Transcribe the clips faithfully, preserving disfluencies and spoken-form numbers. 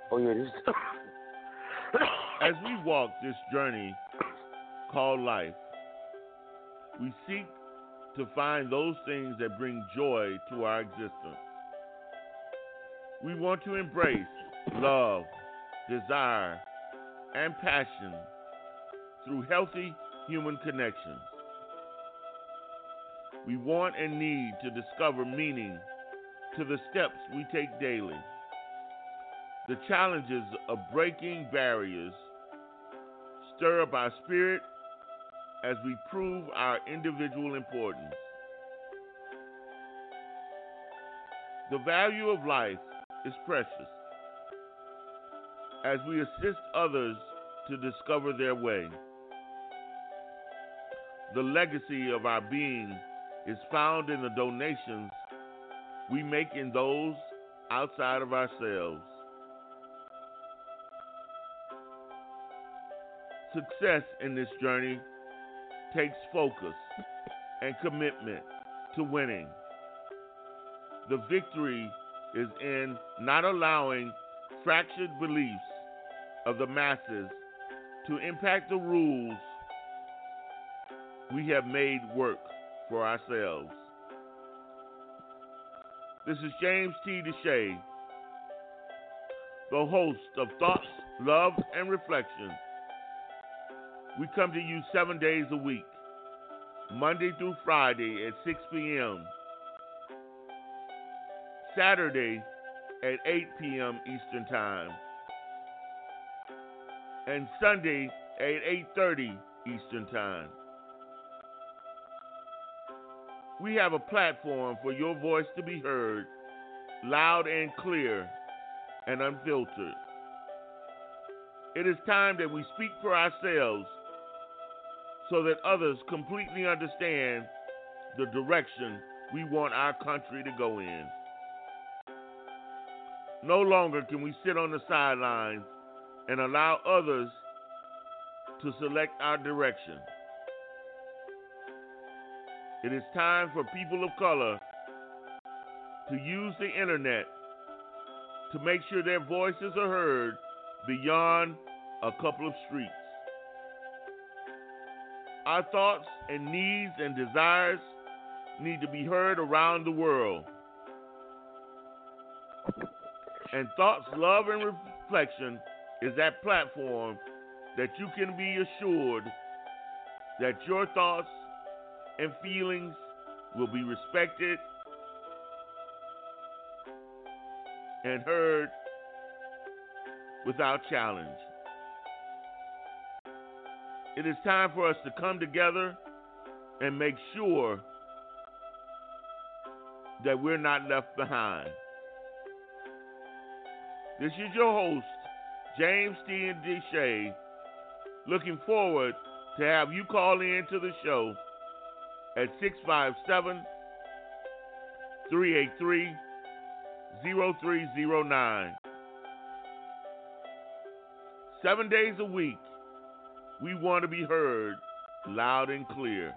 Oh yeah, this. As we walk this journey called life, we seek to find those things that bring joy to our existence. We want to embrace love, desire, and passion through healthy human connections. We want and need to discover meaning to the steps we take daily. The challenges of breaking barriers stir up our spirit as we prove our individual importance. The value of life is precious as we assist others to discover their way. The legacy of our being is found in the donations we make in those outside of ourselves. Success in this journey takes focus and commitment to winning. The victory is in not allowing fractured beliefs of the masses to impact the rules we have made work for ourselves. This is James T. Deshay, the host of Thoughts, Love, and Reflection. We come to you seven days a week, Monday through Friday at six p.m., Saturday at eight p.m. Eastern Time, and Sunday at eight thirty Eastern Time. We have a platform for your voice to be heard, loud and clear and unfiltered. It is time that we speak for ourselves so that others completely understand the direction we want our country to go in. No longer can we sit on the sidelines and allow others to select our direction. It is time for people of color to use the internet to make sure their voices are heard beyond a couple of streets. Our thoughts and needs and desires need to be heard around the world. And Thoughts, Love, and Reflection is that platform that you can be assured that your thoughts and feelings will be respected and heard without challenge. It is time for us to come together and make sure that we're not left behind. This is your host, James T. Deshay, looking forward to have you call in to the show at six five seven, three eight three, zero three zero nine. Seven days a week, we want to be heard loud and clear.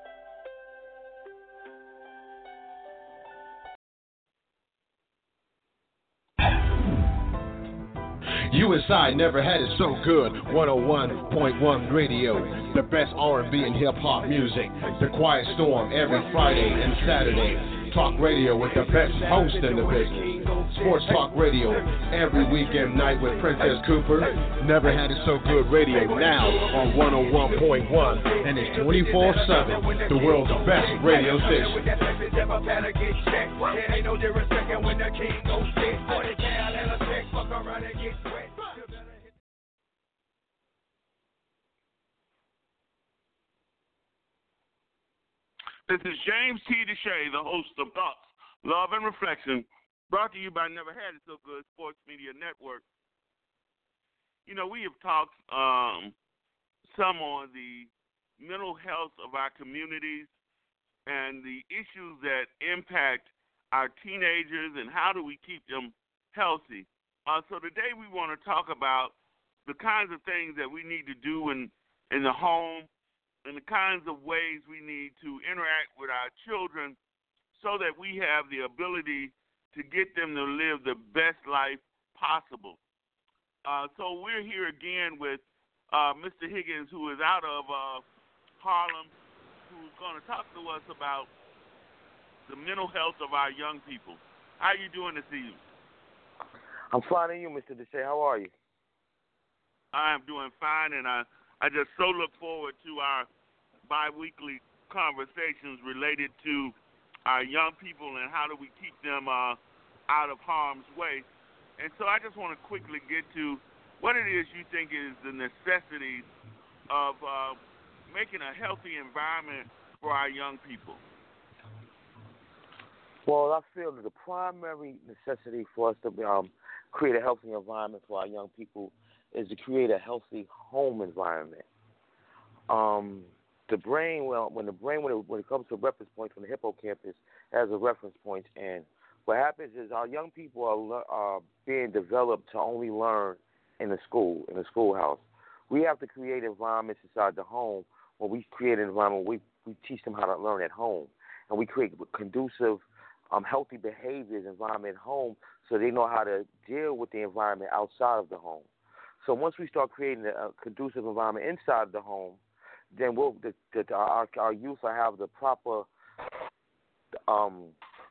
U S I never had it so good. one oh one point one Radio, the best R and B and hip hop music. The Quiet Storm every Friday and Saturday. Talk radio with the best host in the business. Sports Talk Radio every weekend night with Princess Cooper. Never had it so good radio now on one oh one point one, and it's twenty-four seven. The world's best radio station. This is James T. Deshay, the host of Thoughts, Love, and Reflection, brought to you by Never Had It So Good Sports Media Network. You know, we have talked um, some on the mental health of our communities and the issues that impact our teenagers and how do we keep them healthy. Uh, so today we want to talk about the kinds of things that we need to do in, in the home and the kinds of ways we need to interact with our children so that we have the ability to get them to live the best life possible. Uh, so we're here again with uh, Mister Higgins, who is out of uh, Harlem, who's going to talk to us about the mental health of our young people. How are you doing this evening? I'm fine, and you, Mister Deshay? How are you? I am doing fine, and I, I just so look forward to our bi-weekly conversations related to our young people and how do we keep them uh, out of harm's way. And so I just want to quickly get to what it is you think is the necessities of uh, making a healthy environment for our young people. Well, I feel that the primary necessity for us to um, create a healthy environment for our young people is to create a healthy home environment. Um, the brain, well, when the brain, when it, when it comes to reference points, when the hippocampus has a reference point, and what happens is our young people are, are being developed to only learn in the school, in the schoolhouse. We have to create environments inside the home where we create an environment where we, we teach them how to learn at home, and we create conducive, um, healthy behaviors environment at home so they know how to deal with the environment outside of the home. So once we start creating a, a conducive environment inside the home, then we'll, the, the, our, our youth will have the proper, um,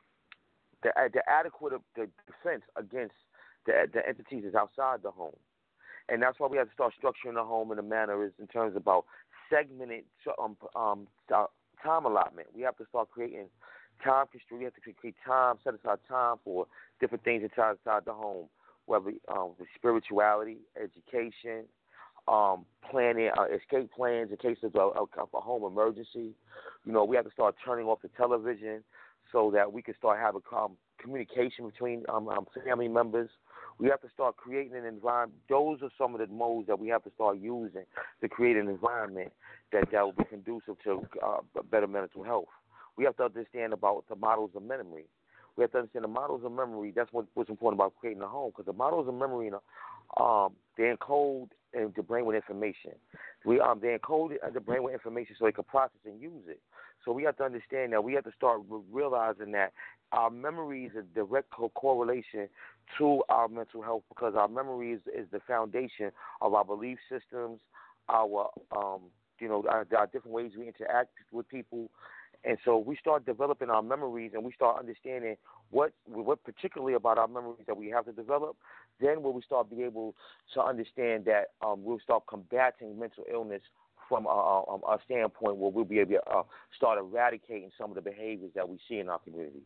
the, the adequate the defense against the, the entities that's outside the home. And that's why we have to start structuring the home in a manner is in terms about segmented um, um, time allotment. We have to start creating time constraint. We have to create time, set aside time for different things inside, inside the home, whether um, the spirituality, education, um, planning, uh, escape plans in case of a, a, a home emergency. You know, we have to start turning off the television so that we can start having um, communication between um, um, family members. We have to start creating an environment. Those are some of the modes that we have to start using to create an environment that, that will be conducive to uh, better mental health. We have to understand about the models of memory. We have to understand the models of memory. That's what, what's important about creating a home, because the models of memory, um, they encode the brain with information. We um, they encode the brain with information so they can process and use it. So we have to understand that we have to start realizing that our memory is a direct co- correlation to our mental health, because our memory is, is the foundation of our belief systems, our um, you know our, our different ways we interact with people. And so we start developing our memories, and we start understanding what, what particularly about our memories that we have to develop. Then when we start being able to understand that um, we'll start combating mental illness from a, a, a standpoint where we'll be able to uh, start eradicating some of the behaviors that we see in our community.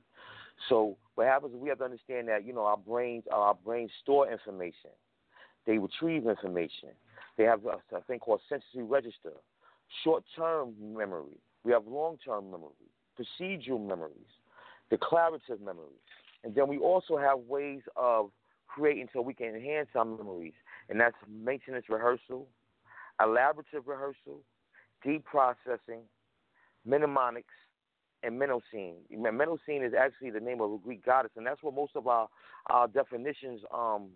So what happens is we have to understand that, you know, our brains, our brains store information. They retrieve information. They have a, a thing called sensory register, short-term memory. We have long-term memory, procedural memories, declarative memories. And then we also have ways of creating so we can enhance our memories, and that's maintenance rehearsal, elaborative rehearsal, deep processing, mnemonics, and Mnemosyne. Mnemosyne is actually the name of a Greek goddess, and that's what most of our, our definitions um,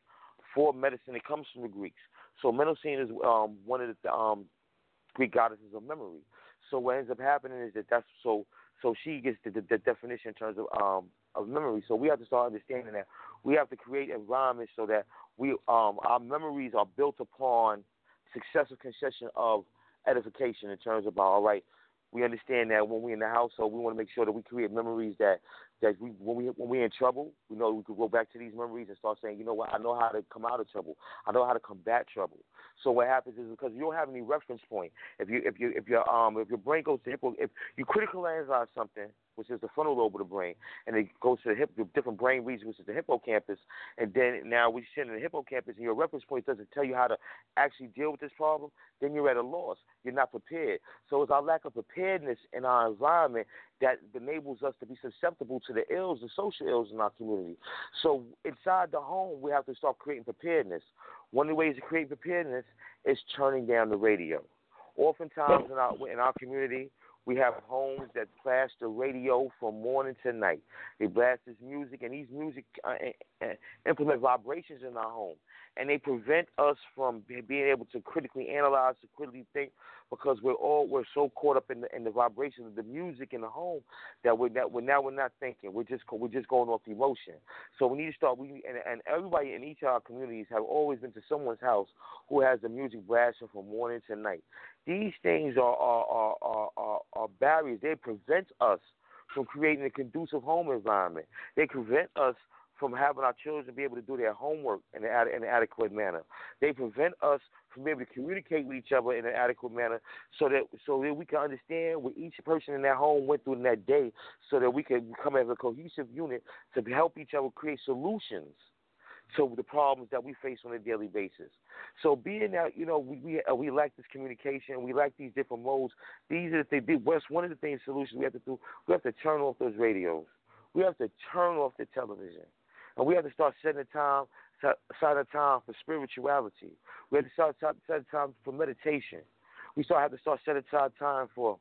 for medicine, it comes from the Greeks. So Mnemosyne is um, one of the um, Greek goddesses of memory. So what ends up happening is that that's so so she gets the, the, the definition in terms of um of memory. So we have to start understanding that we have to create environments so that we um our memories are built upon successive concession of edification in terms of all right. We understand that when we're in the household, we want to make sure that we create memories that, that we when we when we're in trouble, we know we could go back to these memories and start saying, you know what, I know how to come out of trouble. I know how to combat trouble. So what happens is because you don't have any reference point. If you if you if your um if your brain goes to hippo, if you critically analyze something, which is the frontal lobe of the brain, and it goes to the, hip, the different brain regions, which is the hippocampus, and then now we sit in the hippocampus, and your reference point doesn't tell you how to actually deal with this problem, then you're at a loss. You're not prepared. So it's our lack of preparedness in our environment that enables us to be susceptible to the ills, the social ills in our community. So inside the home, we have to start creating preparedness. One of the ways to create preparedness is turning down the radio. Oftentimes in our in our community, we have homes that blast the radio from morning to night. They blast this music, and these music uh, uh, implement vibrations in our home. And they prevent us from being able to critically analyze, to critically think, because we're all we're so caught up in the in the vibration of the music in the home that we're that we're now we're not thinking. We're just we're just going off emotion. So we need to start. We and, and everybody in each of our communities have always been to someone's house who has the music blasting from morning to night. These things are are are are, are, are barriers. They prevent us from creating a conducive home environment. They prevent us from having our children be able to do their homework in an, in an adequate manner. They prevent us from being able to communicate with each other in an adequate manner so that so that we can understand what each person in that home went through in that day so that we can come as a cohesive unit to help each other create solutions to the problems that we face on a daily basis. So being that, you know, we we, uh, we lack this communication, we lack these different modes, these are the things, what's one of the things, solutions we have to do, we have to turn off those radios. We have to turn off the television. And we have to start setting a time, set a time for spirituality. We have to start setting a time for meditation. We start have to start setting aside time for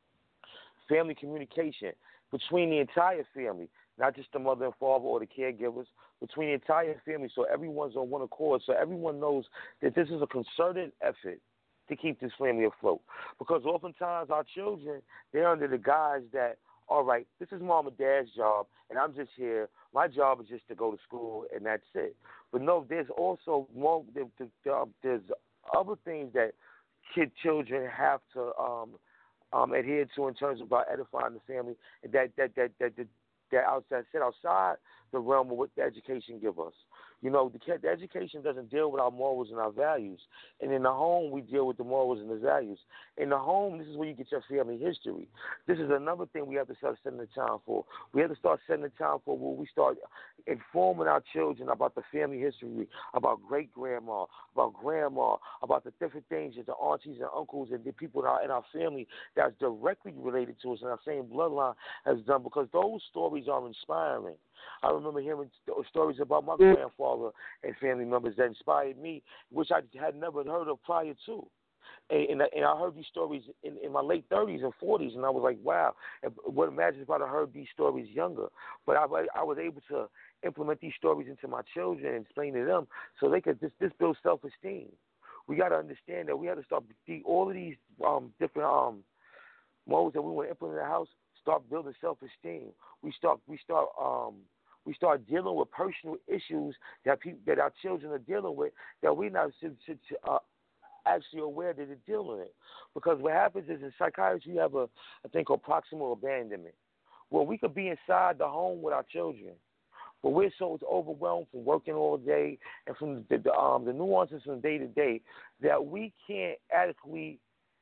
family communication between the entire family, not just the mother and father or the caregivers, between the entire family, so everyone's on one accord, so everyone knows that this is a concerted effort to keep this family afloat. Because oftentimes our children, they're under the guise that, all right, this is mom and dad's job, and I'm just here. My job is just to go to school, and that's it. But no, there's also more. There's other things that kid children have to um, um, adhere to in terms of about edifying the family. That that that that that, that outside sit outside the realm of what the education give us. You know, the, the education doesn't deal with our morals and our values. And in the home, we deal with the morals and the values. In the home, this is where you get your family history. This is another thing we have to start setting the time for. We have to start setting the time for where we start informing our children about the family history, about great-grandma, about grandma, about the different things that the aunties and uncles and the people in our, in our family that's directly related to us in our same bloodline has done, because those stories are inspiring. I remember hearing st- stories about my grandfather and family members that inspired me, which I had never heard of prior to. And, and, I, and I heard these stories in, in my late thirties and forties, and I was like, wow. What imagine if I'd have heard these stories younger. But I, I was able to implement these stories into my children and explain to them so they could, this, this builds self-esteem. We got to understand that we have to start, all of these um, different um, modes that we want to implement in the house, start building self-esteem. We start, we start, um, we start dealing with personal issues that people, that our children are dealing with that we're not uh, actually aware that they're dealing with. Because what happens is in psychiatry, you have a, a thing called proximal abandonment, where we could be inside the home with our children, but we're so overwhelmed from working all day and from the, the, um, the nuances from day to day that we can't adequately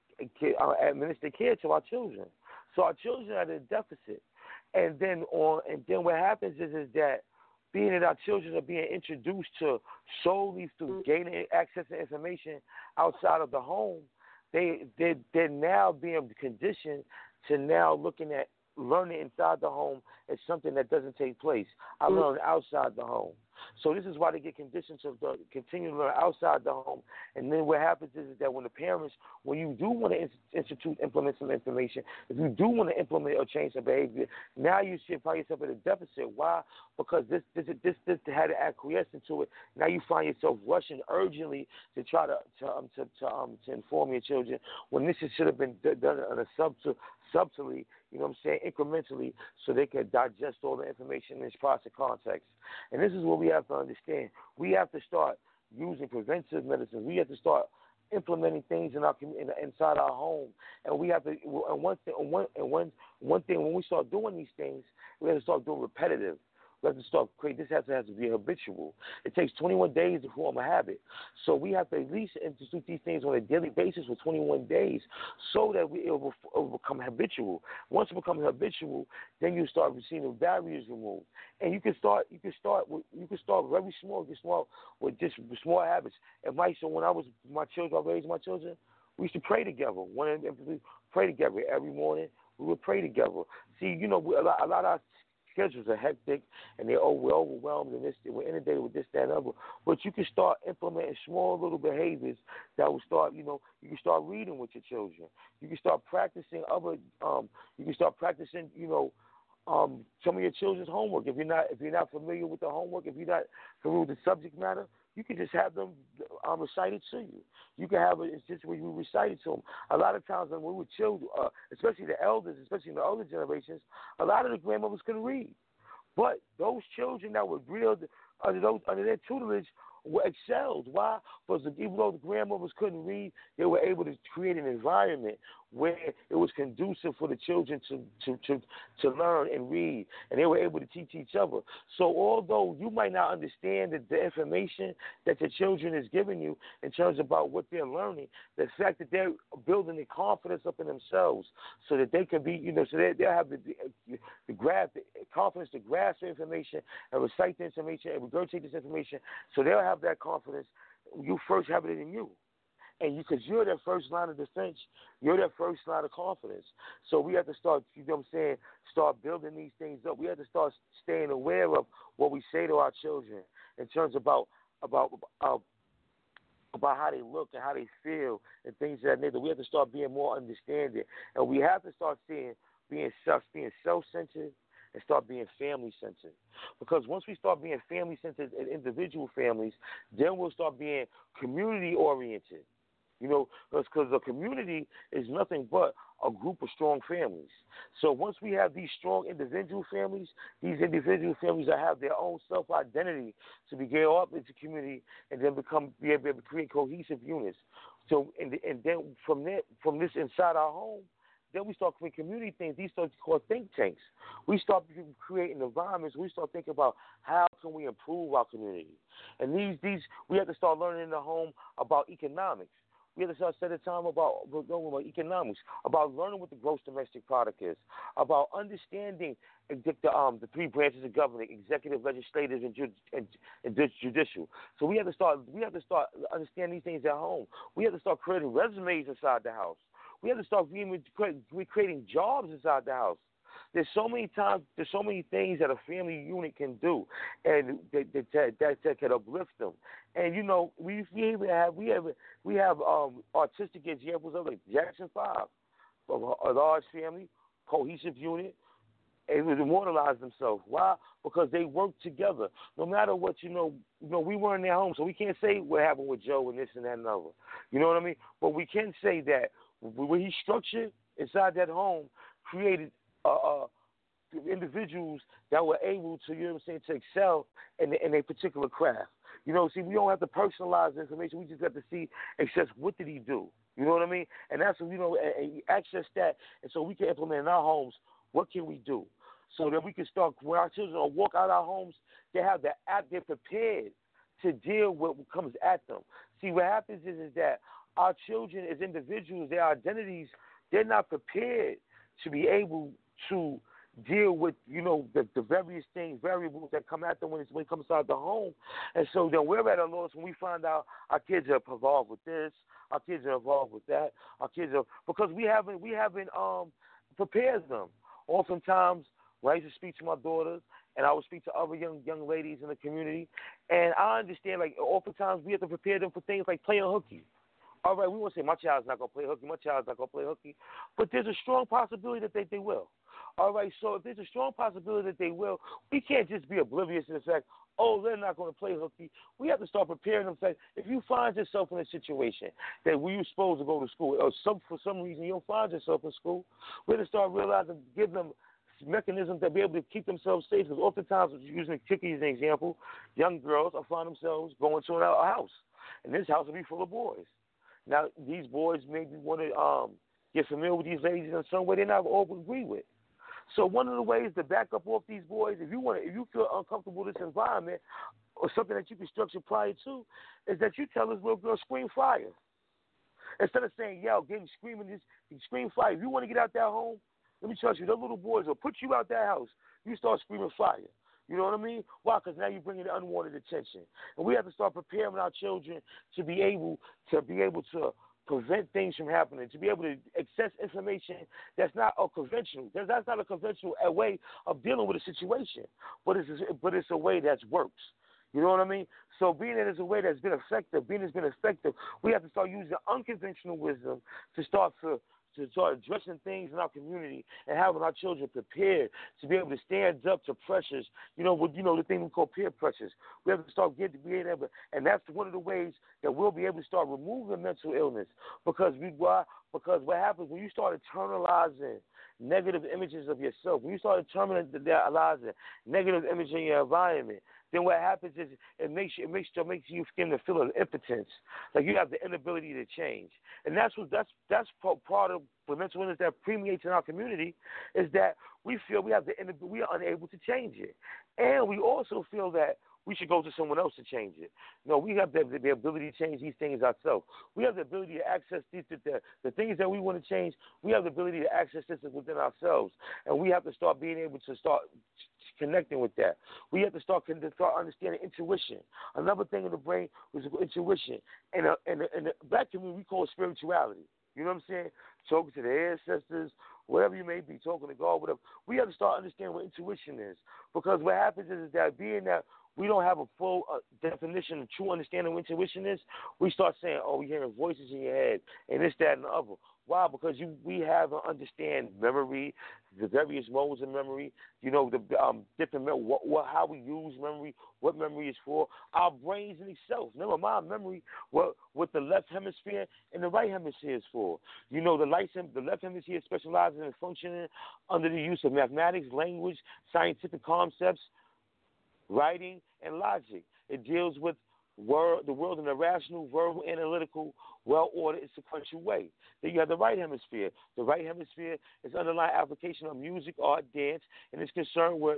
uh, administer care to our children. So our children are at a deficit. And then on, and then what happens is, is that being that our children are being introduced to solely through gaining access to information outside of the home, they they they're now being conditioned to now looking at learning inside the home as something that doesn't take place. I learned outside the home. So this is why they get conditioned to continue to learn outside the home. And then what happens is, is that when the parents, when you do want to institute, implement some information, if you do want to implement or change some behavior, now you should find yourself at a deficit. Why? Because this this this this had to acquiesce into it. Now you find yourself rushing urgently to try to to um, to, to um to inform your children when this should have been done on a subtle subtly, you know what I'm saying, incrementally, so they can digest all the information in its proper context. And this is what we have to understand. We have to start using preventive medicine. We have to start implementing things in our in, inside our home. And we have to. And one thing, one and one one thing, when we start doing these things, we have to start doing repetitive. We have to start creating. This has to, has to be habitual. It takes twenty-one days to form a habit. So we have to at least institute these things on a daily basis for twenty-one days so that we, it, will, it will become habitual. Once it becomes habitual, then you start seeing the barriers removed. And you can start You can start with, you can start very small, get small with just small habits. And my, so when I was, my children, I raised my children, we used to pray together. One and pray together every morning. We would pray together. See, you know, a lot, a lot of our schedules are hectic, and they're oh, we're overwhelmed, and this, we're inundated with this, that, and other. But you can start implementing small little behaviors that will start, you know, you can start reading with your children. You can start practicing other, um, you can start practicing, you know, um, some of your children's homework. If you're not, if you're not familiar with the homework, if you're not familiar with the subject matter, you can just have them um, recite it to you. You can have it just where you recite it to them. A lot of times when we were children, uh, especially the elders, especially in the older generations, a lot of the grandmothers couldn't read. But those children that were grilled under, those, under their tutelage were excelled. Why? Because even though the grandmothers couldn't read, they were able to create an environment where it was conducive for the children to, to, to, to learn and read, and they were able to teach each other. So although you might not understand the, the information that your children is giving you in terms about what they're learning, the fact that they're building the confidence up in themselves so that they can be, you know, so they, they'll have the, the, the, grasp, the confidence to grasp the information and recite the information and regurgitate this information, so they'll have that confidence. You first have it in you. And you, because you're their first line of defense, you're their first line of confidence. So we have to start, you know what I'm saying, start building these things up. We have to start staying aware of what we say to our children in terms about about uh, about how they look and how they feel and things of that nature. We have to start being more understanding, and we have to start seeing being self being self-centered and start being family-centered. Because once we start being family-centered in individual families, then we'll start being community-oriented. You know, because a community is nothing but a group of strong families. So once we have these strong individual families, these individual families that have their own self-identity to be get up into community and then become be able to create cohesive units. So and, and then from that, from this inside our home, then we start creating community things. These start called think tanks. We start creating environments. We start thinking about how can we improve our community. And these these we have to start learning in the home about economics. We have to start setting time about, about economics, about learning what the gross domestic product is, about understanding the, um, the three branches of government: executive, legislative, and, ju- and, and judicial. So we have to start. We have to start understanding these things at home. We have to start creating resumes inside the house. We have to start recreating jobs inside the house. There's so many times, there's so many things that a family unit can do, and that that, that, that can uplift them. And you know, we we even have we have we have um, artistic examples of like Jackson Five, of a, a large family, cohesive unit, able to immortalize themselves. Why? Because they work together. No matter what, you know, you know, we were in their home, so we can't say what happened with Joe and this and that and other. You know what I mean? But we can say that when he structured inside that home, created Uh, uh, individuals that were able to, you know what I'm saying, to excel in, in a particular craft. You know, see, we don't have to personalize the information. We just have to see, access, what did he do? You know what I mean? And that's, you know, and, and access that, and so we can implement in our homes, what can we do? So that we can start, when our children walk out our homes, they have the app, they're prepared to deal with what comes at them. See, what happens is, is that our children as individuals, their identities, they're not prepared to be able to deal with, you know, the, the various things, variables that come at them when, it's, when it comes out the home. And so then we're at a loss when we find out our kids are involved with this, our kids are involved with that, our kids are, because we haven't, we haven't um, prepared them. Oftentimes, when I used to speak to my daughters, and I would speak to other young young ladies in the community, and I understand, like, oftentimes we have to prepare them for things like playing hooky. All right, we won't say my child's not going to play hooky, my child's not going to play hooky, but there's a strong possibility that they, they will. All right, so if there's a strong possibility that they will, we can't just be oblivious to the fact, oh, they're not going to play hooky. We have to start preparing them. Fact, if you find yourself in a situation that we were supposed to go to school, or some, for some reason you don't find yourself in school, we have to start realizing, give them mechanisms to be able to keep themselves safe. Because oftentimes, using Chicky as an example, young girls will find themselves going to a house, and this house will be full of boys. Now, these boys maybe want to um, get familiar with these ladies in some way they not all agree with. So one of the ways to back up off these boys, if you want to, if you feel uncomfortable with this environment, or something that you can structure prior to, is that you tell this little girl, scream fire. Instead of saying, yell, getting screaming, this, scream fire. If you want to get out that home, let me trust you, those little boys will put you out that house. You start screaming fire. You know what I mean? Why? Because now you're bringing unwanted attention. And we have to start preparing our children to be able to be able to prevent things from happening, to be able to access information that's not a conventional. That's not a conventional way of dealing with a situation, but it's a, but it's a way that works. You know what I mean? So being that it's a way that's been effective, being it's been effective, we have to start using unconventional wisdom to start to to start addressing things in our community and having our children prepared to be able to stand up to pressures. You know, with you know the thing we call peer pressures. We have to start getting being able, and that's one of the ways that we'll be able to start removing mental illness because we why because what happens when you start internalizing negative images of yourself, when you start internalizing negative images in your environment, then what happens is it makes you it makes you it makes you begin to feel an impotence, like you have the inability to change, and that's what that's that's part of the mental illness that permeates in our community, is that we feel we have the we are unable to change it, and we also feel that we should go to someone else to change it. No, we have the, the ability to change these things ourselves. We have the ability to access these the, the, the things that we want to change. We have the ability to access this within ourselves, and we have to start being able to start connecting with that. We have to start to start understanding intuition. Another thing in the brain was intuition. In, a, in, a, in the black community, we call it spirituality. You know what I'm saying? Talking to the ancestors, whatever you may be, talking to God, whatever. We have to start understanding what intuition is, because what happens is, is that being that we don't have a full uh, definition of true understanding of what intuition is, we start saying, oh, we're hearing voices in your head, and this, that, and the other. Why? Because you, we have to understand memory, the various modes of memory, you know, the um, different, what, what, how we use memory, what memory is for, our brains in itself. Never mind memory, what, what the left hemisphere and the right hemisphere is for. You know, the, light, the left hemisphere specializes in functioning under the use of mathematics, language, scientific concepts, writing, and logic. It deals with word, the world in a rational, verbal, analytical, well-ordered, and sequential way. Then you have the right hemisphere. The right hemisphere is underlying application of music, art, dance, and is concerned with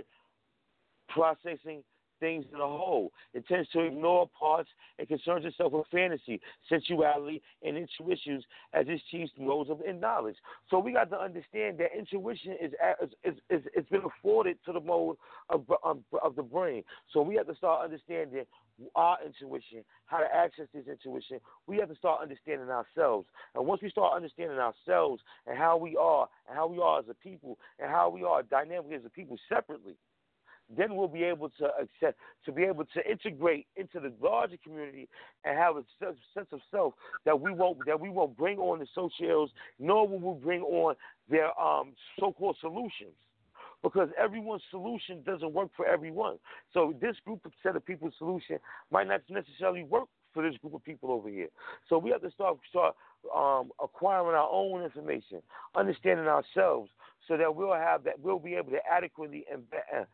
processing things in a whole. It tends to ignore parts and concerns itself with fantasy, sensuality, and intuition as its chief modes of in knowledge. So we got to understand that intuition is is, is it's been afforded to the mode of, of of the brain. So we have to start understanding our intuition, how to access this intuition. We have to start understanding ourselves. And once we start understanding ourselves and how we are, and how we are as a people, and how we are dynamically as a people separately, then we'll be able to accept, to be able to integrate into the larger community and have a sense of self that we won't that we won't bring on the socials, nor will we bring on their um, so-called solutions, because everyone's solution doesn't work for everyone. So this group of set of people's solution might not necessarily work for this group of people over here. So we have to start start um, acquiring our own information, understanding ourselves, so that we'll have that we'll be able to adequately and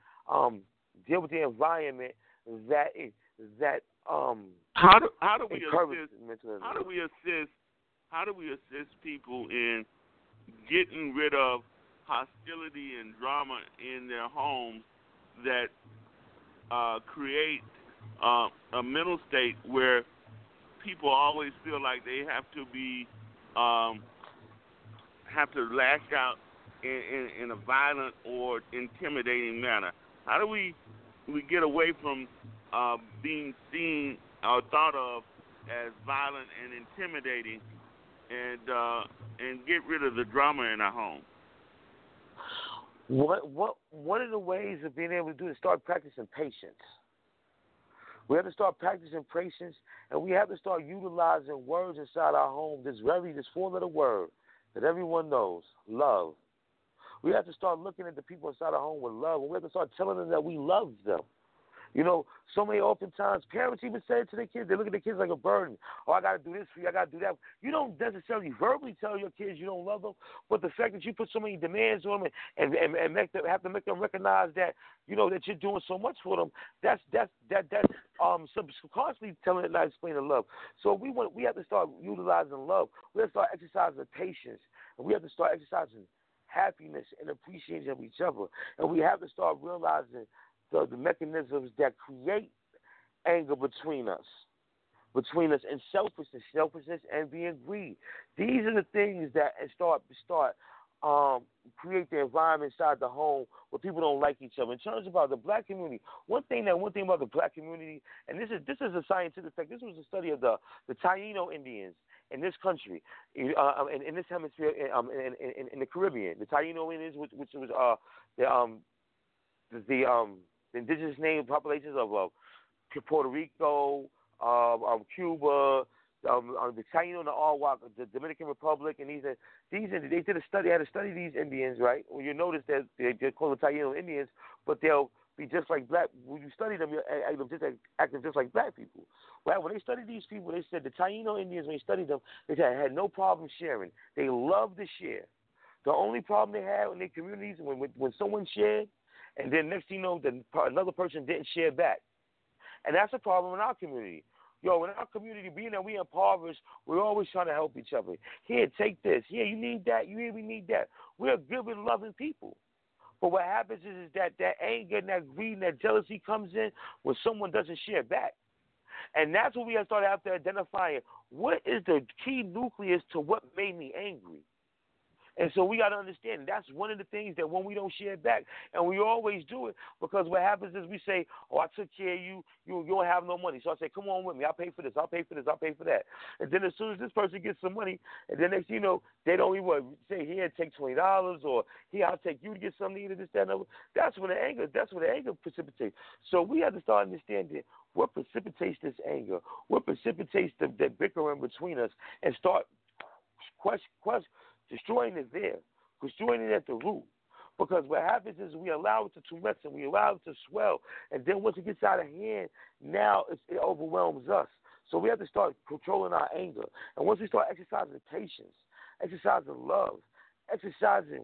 Um, deal with the environment that that um. How do how do we assist? Mental how do we assist? How do we assist people in getting rid of hostility and drama in their homes that uh, create uh, a mental state where people always feel like they have to be um, have to lash out in, in, in a violent or intimidating manner? How do we we get away from uh, being seen or thought of as violent and intimidating, and uh, and get rid of the drama in our home? What what one of the ways of being able to do is start practicing patience. We have to start practicing patience, and we have to start utilizing words inside our home. This very this four-letter word that everyone knows: love. We have to start looking at the people inside our home with love, and we have to start telling them that we love them. You know, so many oftentimes parents even say it to their kids. They look at their kids like a burden. Oh, I got to do this for you. I got to do that. You don't necessarily verbally tell your kids you don't love them, but the fact that you put so many demands on them and and, and make them, have to make them recognize that, you know, that you're doing so much for them, that's that's that that's um subconsciously telling it not explaining love. So we want we have to start utilizing love. We have to start exercising patience, and we have to start exercising happiness and appreciation of each other. And we have to start realizing the, the mechanisms that create anger between us, between us, and selfishness, selfishness and being greedy. These are the things that start start um, create the environment inside the home where people don't like each other. In terms about the black community, one thing that one thing about the black community, and this is this is a scientific fact. This was a study of the the Taino Indians in this country, uh, in, in this hemisphere, um, in, in, in the Caribbean. The Taino Indians, which, which was uh, the um, the um, the indigenous native populations of uh, Puerto Rico, uh, um, Cuba, um, uh, the Taino and the Arawak, the Dominican Republic, and these are, these are, they did a study, had to study these Indians, right? Well, you notice that they, they're called the Taino Indians, but they'll be just like black. When you study them, you're acting just, acting just like black people. Right? When they studied these people, they said the Taino Indians, when they studied them, they said had no problem sharing. They loved to share. The only problem they had in their communities when when, when someone shared, and then next thing you know, the, another person didn't share back. And that's a problem in our community. Yo, in our community, being that we impoverished, we're always trying to help each other. Here, take this. Here, you need that. You hear, we need that. We're giving, loving people. But what happens is, is that that anger and that greed and that jealousy comes in when someone doesn't share back. And that's what we have started after identifying what is the key nucleus to what made me angry. And so we got to understand that's one of the things that when we don't share back, and we always do it because what happens is we say, oh, I took care of you, you, you don't have no money. So I say, come on with me, I'll pay for this, I'll pay for this, I'll pay for that. And then as soon as this person gets some money, and then next thing you know, they don't even say, here, take twenty dollars, or here, I'll take you to get something to eat, or this, that, and other. That's when the anger, that's when the anger precipitates. So we have to start understanding what precipitates this anger, what precipitates the, the bickering between us, and start question, question, destroying it there, destroying it at the root. Because what happens is we allow it to tumult and we allow it to swell. And then once it gets out of hand, now it's, it overwhelms us. So we have to start controlling our anger. And once we start exercising patience, exercising love, exercising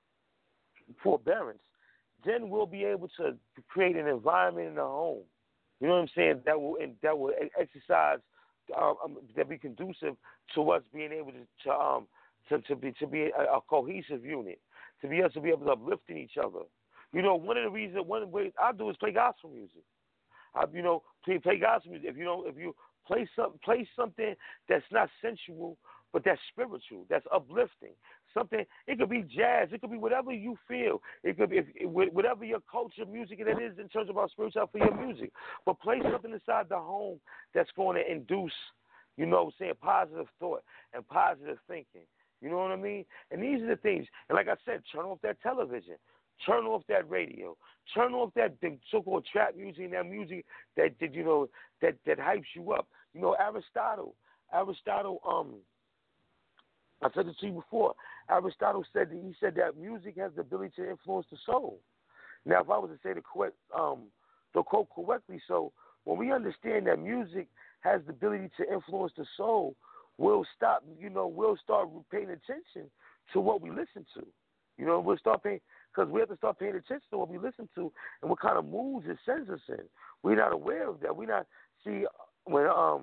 forbearance, then we'll be able to create an environment in the home. You know what I'm saying? That will that will exercise, um, that be conducive to us being able to, to um to, to be to be a, a cohesive unit, to be able to be able to uplift each other. You know, one of the reasons, one of the ways I do is play gospel music. I, you know, play, play gospel music. If you don't, if you play some, play something that's not sensual, but that's spiritual, that's uplifting. Something, it could be jazz, it could be whatever you feel. It could be if, whatever your culture, music, and it is in terms of our spirituality for your music. But play something inside the home that's going to induce, you know, saying positive thought and positive thinking. You know what I mean? And these are the things. And like I said, turn off that television. Turn off that radio. Turn off that so-called trap music and that music that, that you know, that, that hypes you up. You know, Aristotle, Aristotle, um, I said it to you before. Aristotle said that he said that music has the ability to influence the soul. Now, if I was to say the correct, um, the quote correctly, so when we understand that music has the ability to influence the soul, we'll stop, you know, we'll start paying attention to what we listen to. You know, we'll start paying, because we have to start paying attention to what we listen to and what kind of moods it sends us in. We're not aware of that. We're not, see, when, um,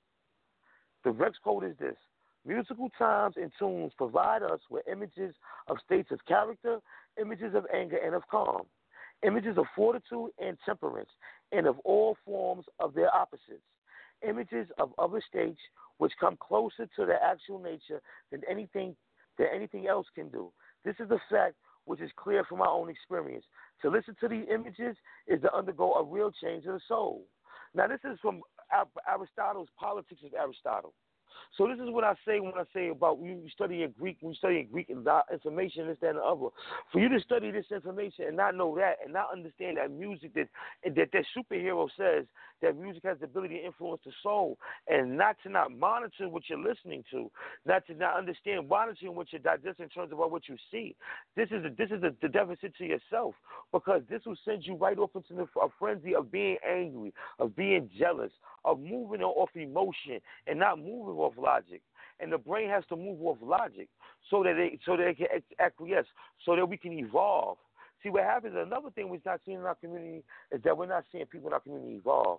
the Rex quote is this: musical times and tunes provide us with images of states of character, images of anger and of calm, images of fortitude and temperance, and of all forms of their opposites, images of other states which come closer to their actual nature than anything that anything else can do. This is the fact which is clear from our own experience. To listen to these images is to undergo a real change of the soul. Now, this is from Aristotle's Politics of Aristotle. So this is what I say when I say about when you study Greek, when you study Greek and information, this, that, and the other. For you to study this information and not know that and not understand that music, that that, that superhero says that music has the ability to influence the soul, and not to not monitor what you're listening to, not to not understand monitoring what you're digesting in terms of what you see. This is a, this is a, the deficit to yourself, because this will send you right off into the, a frenzy of being angry, of being jealous, of moving off emotion and not moving off logic. And the brain has to move off logic so that it, so that it can acquiesce, so that we can evolve. See, what happens, another thing we're not seeing in our community is that we're not seeing people in our community evolve.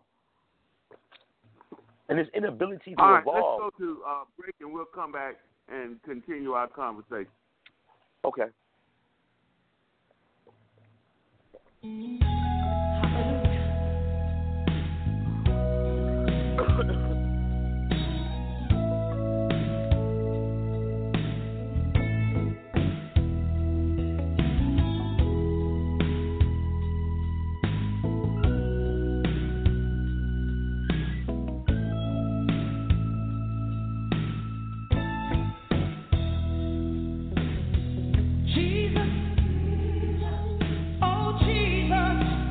And this inability to All right, evolve. Let's go to uh, break, and we'll come back and continue our conversation. Okay. Jesus, oh Jesus.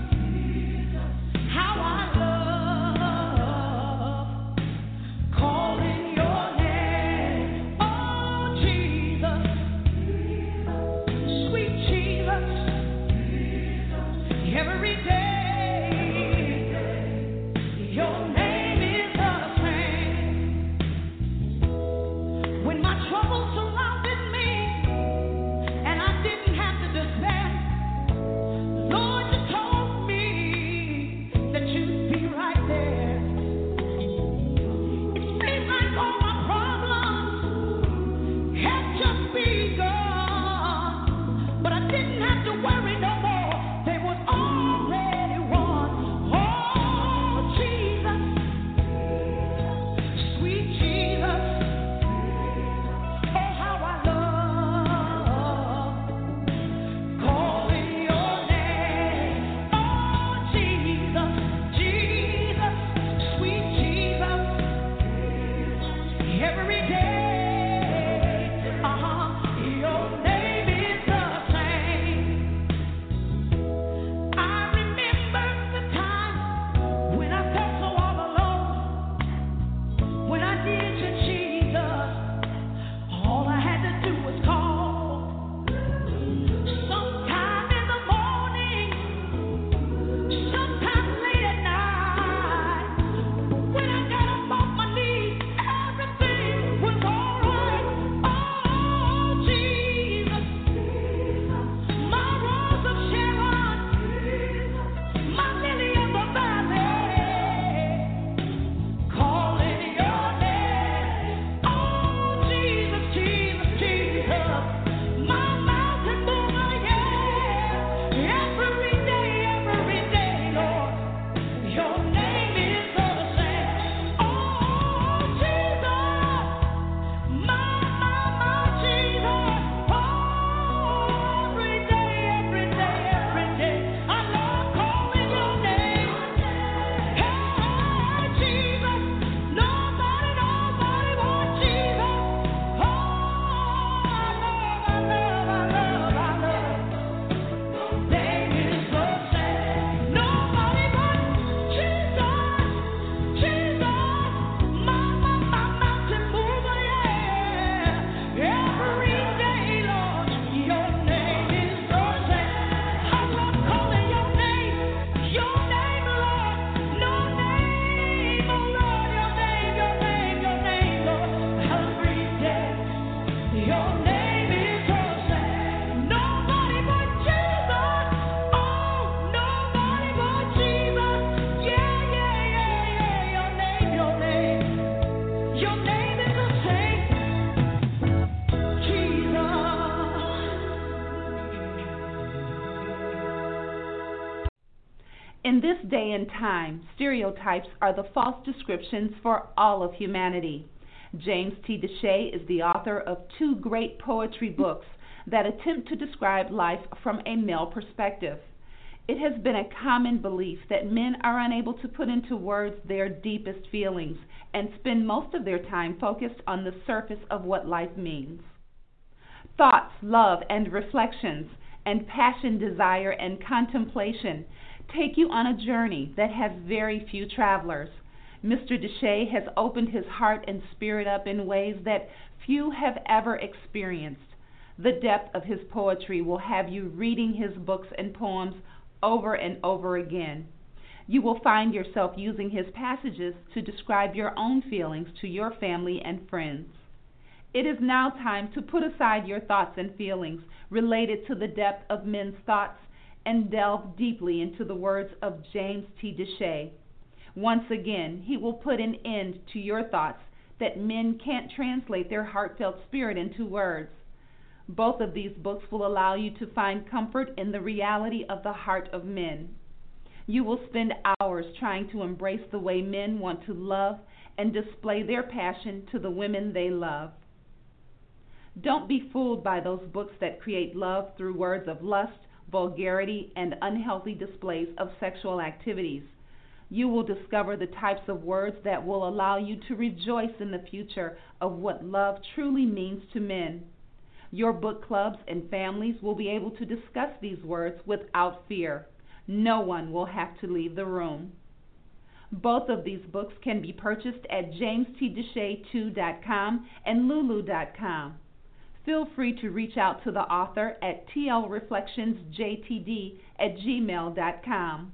In this day and time, stereotypes are the false descriptions for all of humanity. James T. DeShay is the author of two great poetry books that attempt to describe life from a male perspective. It has been a common belief that men are unable to put into words their deepest feelings and spend most of their time focused on the surface of what life means. Thoughts, love, and reflections, and passion, desire, and contemplation take you on a journey that has very few travelers. Mister DeShay has opened his heart and spirit up in ways that few have ever experienced. The depth of his poetry will have you reading his books and poems over and over again. You will find yourself using his passages to describe your own feelings to your family and friends. It is now time to put aside your thoughts and feelings related to the depth of men's thoughts and delve deeply into the words of James T. DeShay. Once again, he will put an end to your thoughts that men can't translate their heartfelt spirit into words. Both of these books will allow you to find comfort in the reality of the heart of men. You will spend hours trying to embrace the way men want to love and display their passion to the women they love. Don't be fooled by those books that create love through words of lust, vulgarity, and unhealthy displays of sexual activities. You will discover the types of words that will allow you to rejoice in the future of what love truly means to men. Your book clubs and families will be able to discuss these words without fear. No one will have to leave the room. Both of these books can be purchased at james t deshay two dot com and lulu dot com. Feel free to reach out to the author at t l reflections j t d at gmail dot com.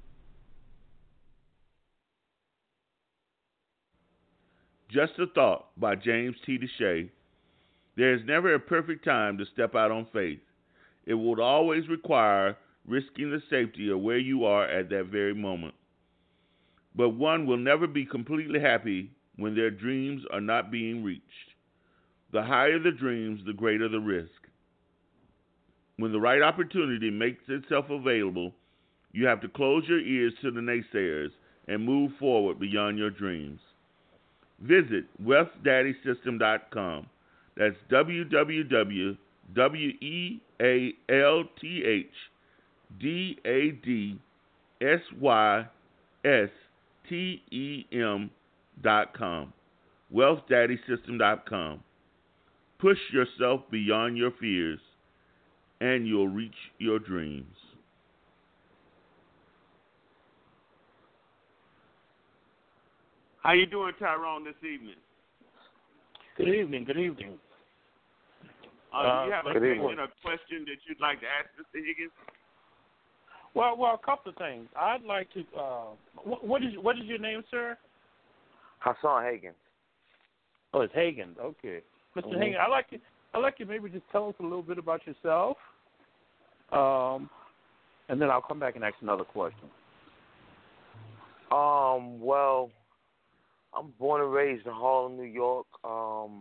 Just a Thought by James T. DeShay. There is never a perfect time to step out on faith. It will always require risking the safety of where you are at that very moment. But one will never be completely happy when their dreams are not being reached. The higher the dreams, the greater the risk. When the right opportunity makes itself available, you have to close your ears to the naysayers and move forward beyond your dreams. Visit wealth daddy system dot com. That's w w w dot wealth daddy dot com. wealth daddy system dot com. Push yourself beyond your fears, and you'll reach your dreams. How you doing, Tyrone, this evening? Good evening. Good evening. Uh, do you have uh, a, a question that you'd like to ask Mister Higgins? Well, well, a couple of things. I'd like to. Uh, what, what is what is your name, sir? Hassan Higgins. Oh, it's Higgins. Okay, Mister Mm-hmm. Higgins. I'd like to. I'd like you maybe just tell us a little bit about yourself, um, and then I'll come back and ask another question. Um. Well, I'm born and raised in Harlem, New York. Um.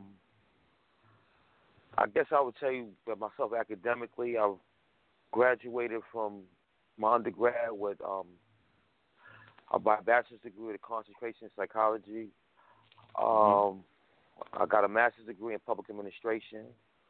I guess I would tell you about myself academically. I graduated from my undergrad with um, a bachelor's degree with a concentration in psychology. Um, mm-hmm. I got a master's degree in public administration.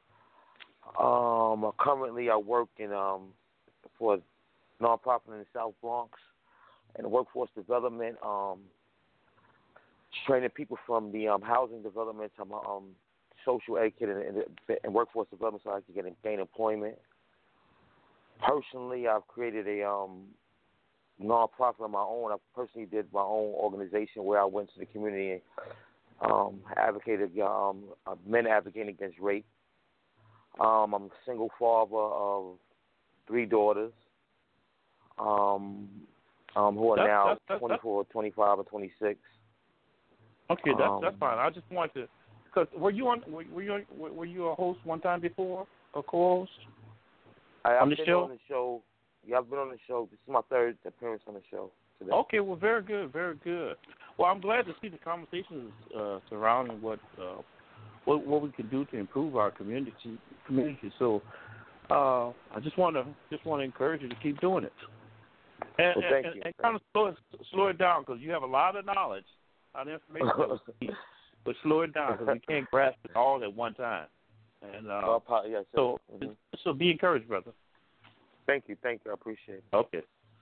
Um, currently, I work in um, for a nonprofit in the South Bronx in workforce development, um, training people from the um, housing development to my um, social educator and, and workforce development so I can get gain employment. Personally, I've created a um, nonprofit of my own. I personally did my own organization where I went to the community and um, advocated, um, uh, men advocating against rape. Um, I'm a single father of three daughters um, um, who are that's, now that's, that's, twenty-four, twenty-five, and twenty-six. Okay, that's um, that's fine. I just wanted to. Cause were you on? Were, were you were you a host one time before? A co-host I, I've on the been show? on the show. Yeah, I've been on the show. This is my third appearance on the show today. Okay, well, very good, very good. Well, I'm glad to see the conversations uh, surrounding what, uh, what what we can do to improve our community. Community. So, uh, I just want to just want to encourage you to keep doing it. And, well, thank and, you. and kind of slow it, slow it down because you have a lot of knowledge, a lot of information that was deep, but slow it down because we can't grasp it all at one time. And uh, well, yes, so, mm-hmm. so be encouraged, brother. Thank you, thank you. I appreciate it. Okay.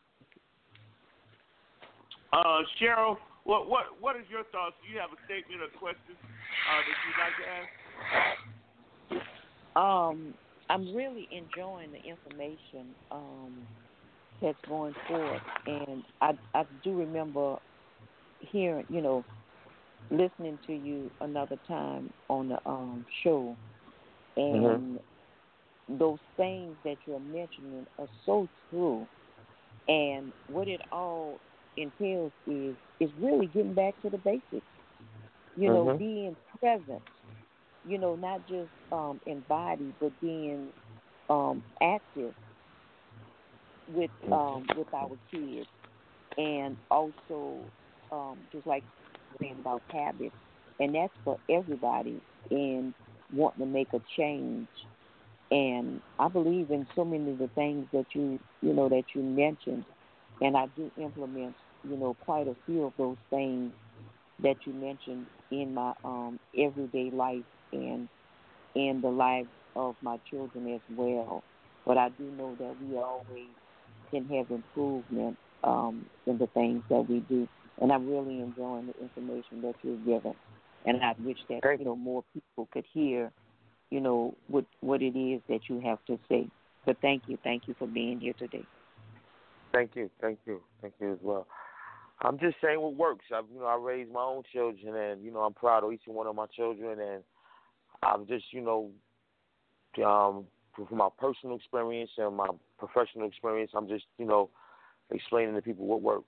Uh, Cheryl, what what what is your thoughts? Do you have a statement or question uh, that you'd like to ask? Um, I'm really enjoying the information um, that's going forth, and I I do remember hearing, you know, listening to you another time on the um, show, and mm-hmm. those things that you're mentioning are so true, and what it all entails is is really getting back to the basics, you know, mm-hmm. being present. You know, not just um, in body, but being um, active with um, with our kids, and also um, just like saying about habits, and that's for everybody in wanting to make a change. And I believe in so many of the things that you you know that you mentioned, and I do implement you know quite a few of those things that you mentioned in my um, everyday life. And in the lives of my children as well. But I do know that we always can have improvement um, in the things that we do. And I'm really enjoying the information that you're giving. And I wish that, you know, more people could hear, you know, what what it is that you have to say. But thank you. Thank you for being here today. Thank you. Thank you. Thank you as well. I'm just saying what works. I've, you know, I raised my own children, and, you know, I'm proud of each one of my children, and I'm just, you know, um, from my personal experience and my professional experience, I'm just, you know, explaining to people what works.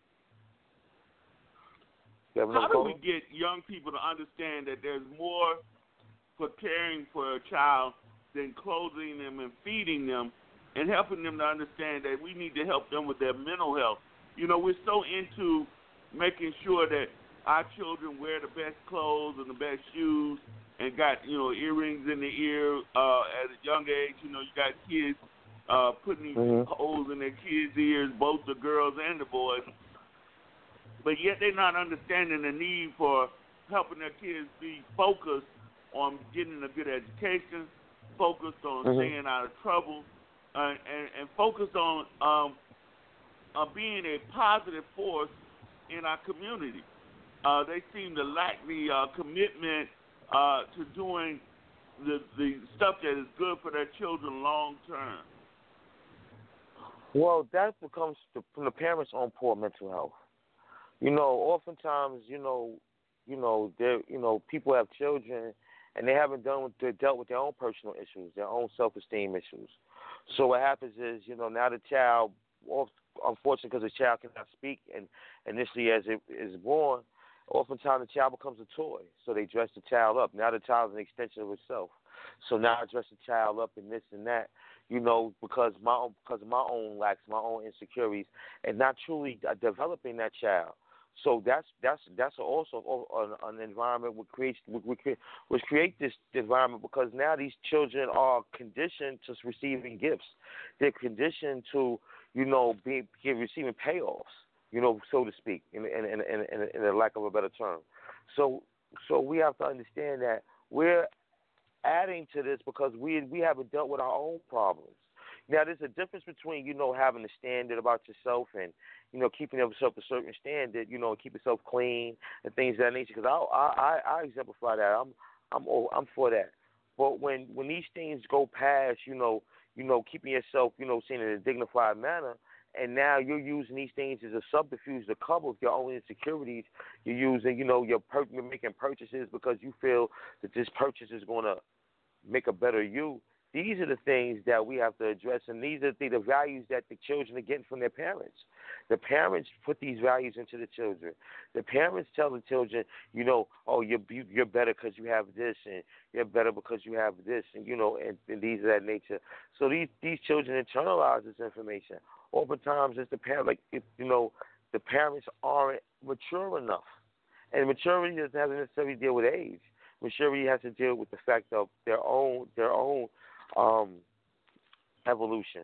How do we get young people to understand that there's more for caring for a child than clothing them and feeding them, and helping them to understand that we need to help them with their mental health? You know, we're so into making sure that our children wear the best clothes and the best shoes, and got, you know, earrings in the ear uh, at a young age. You know, you got kids uh, putting these mm-hmm. holes in their kids' ears, both the girls and the boys. But yet they're not understanding the need for helping their kids be focused on getting a good education, focused on mm-hmm. staying out of trouble, uh, and, and focused on um, uh, being a positive force in our community. Uh, they seem to lack the uh, commitment Uh, to doing the the stuff that is good for their children long term. Well, that becomes the, from the parents' own poor mental health. You know, oftentimes, you know, you know, there, you know, people have children, and they haven't done with, they dealt with their own personal issues, their own self-esteem issues. So what happens is, you know, now the child, unfortunately, because the child cannot speak, and initially as it is born, oftentimes the child becomes a toy, so they dress the child up. Now the child is an extension of itself. So now I dress the child up in this and that, you know, because my own, because of my own lacks, my own insecurities, and not truly developing that child. So that's that's that's also an, an environment which creates which create this environment, because now these children are conditioned to receiving gifts. They're conditioned to, you know, be, receiving payoffs, you know, so to speak, in, in, in, in, in a lack of a better term. So so we have to understand that we're adding to this because we we haven't dealt with our own problems. Now, there's a difference between, you know, having a standard about yourself and, you know, keeping yourself a certain standard, you know, and keep yourself clean and things of that nature. Because I, I I exemplify that. I'm I'm I'm for that. But when when these things go past, you know, you know, keeping yourself, you know, seen in a dignified manner, and now you're using these things as a subterfuge to cover your own insecurities. You're using, you know, you're, per- you're making purchases because you feel that this purchase is going to make a better you. These are the things that we have to address, and these are the, the values that the children are getting from their parents. The parents put these values into the children. The parents tell the children, you know, oh, you're you're better because you have this, and you're better because you have this, and you know, and, and these of that nature. So these these children internalize this information. Oftentimes, it's the parent, like if, you know, the parents aren't mature enough, and maturity doesn't have to necessarily deal with age. Maturity has to deal with the fact of their own their own um, evolution.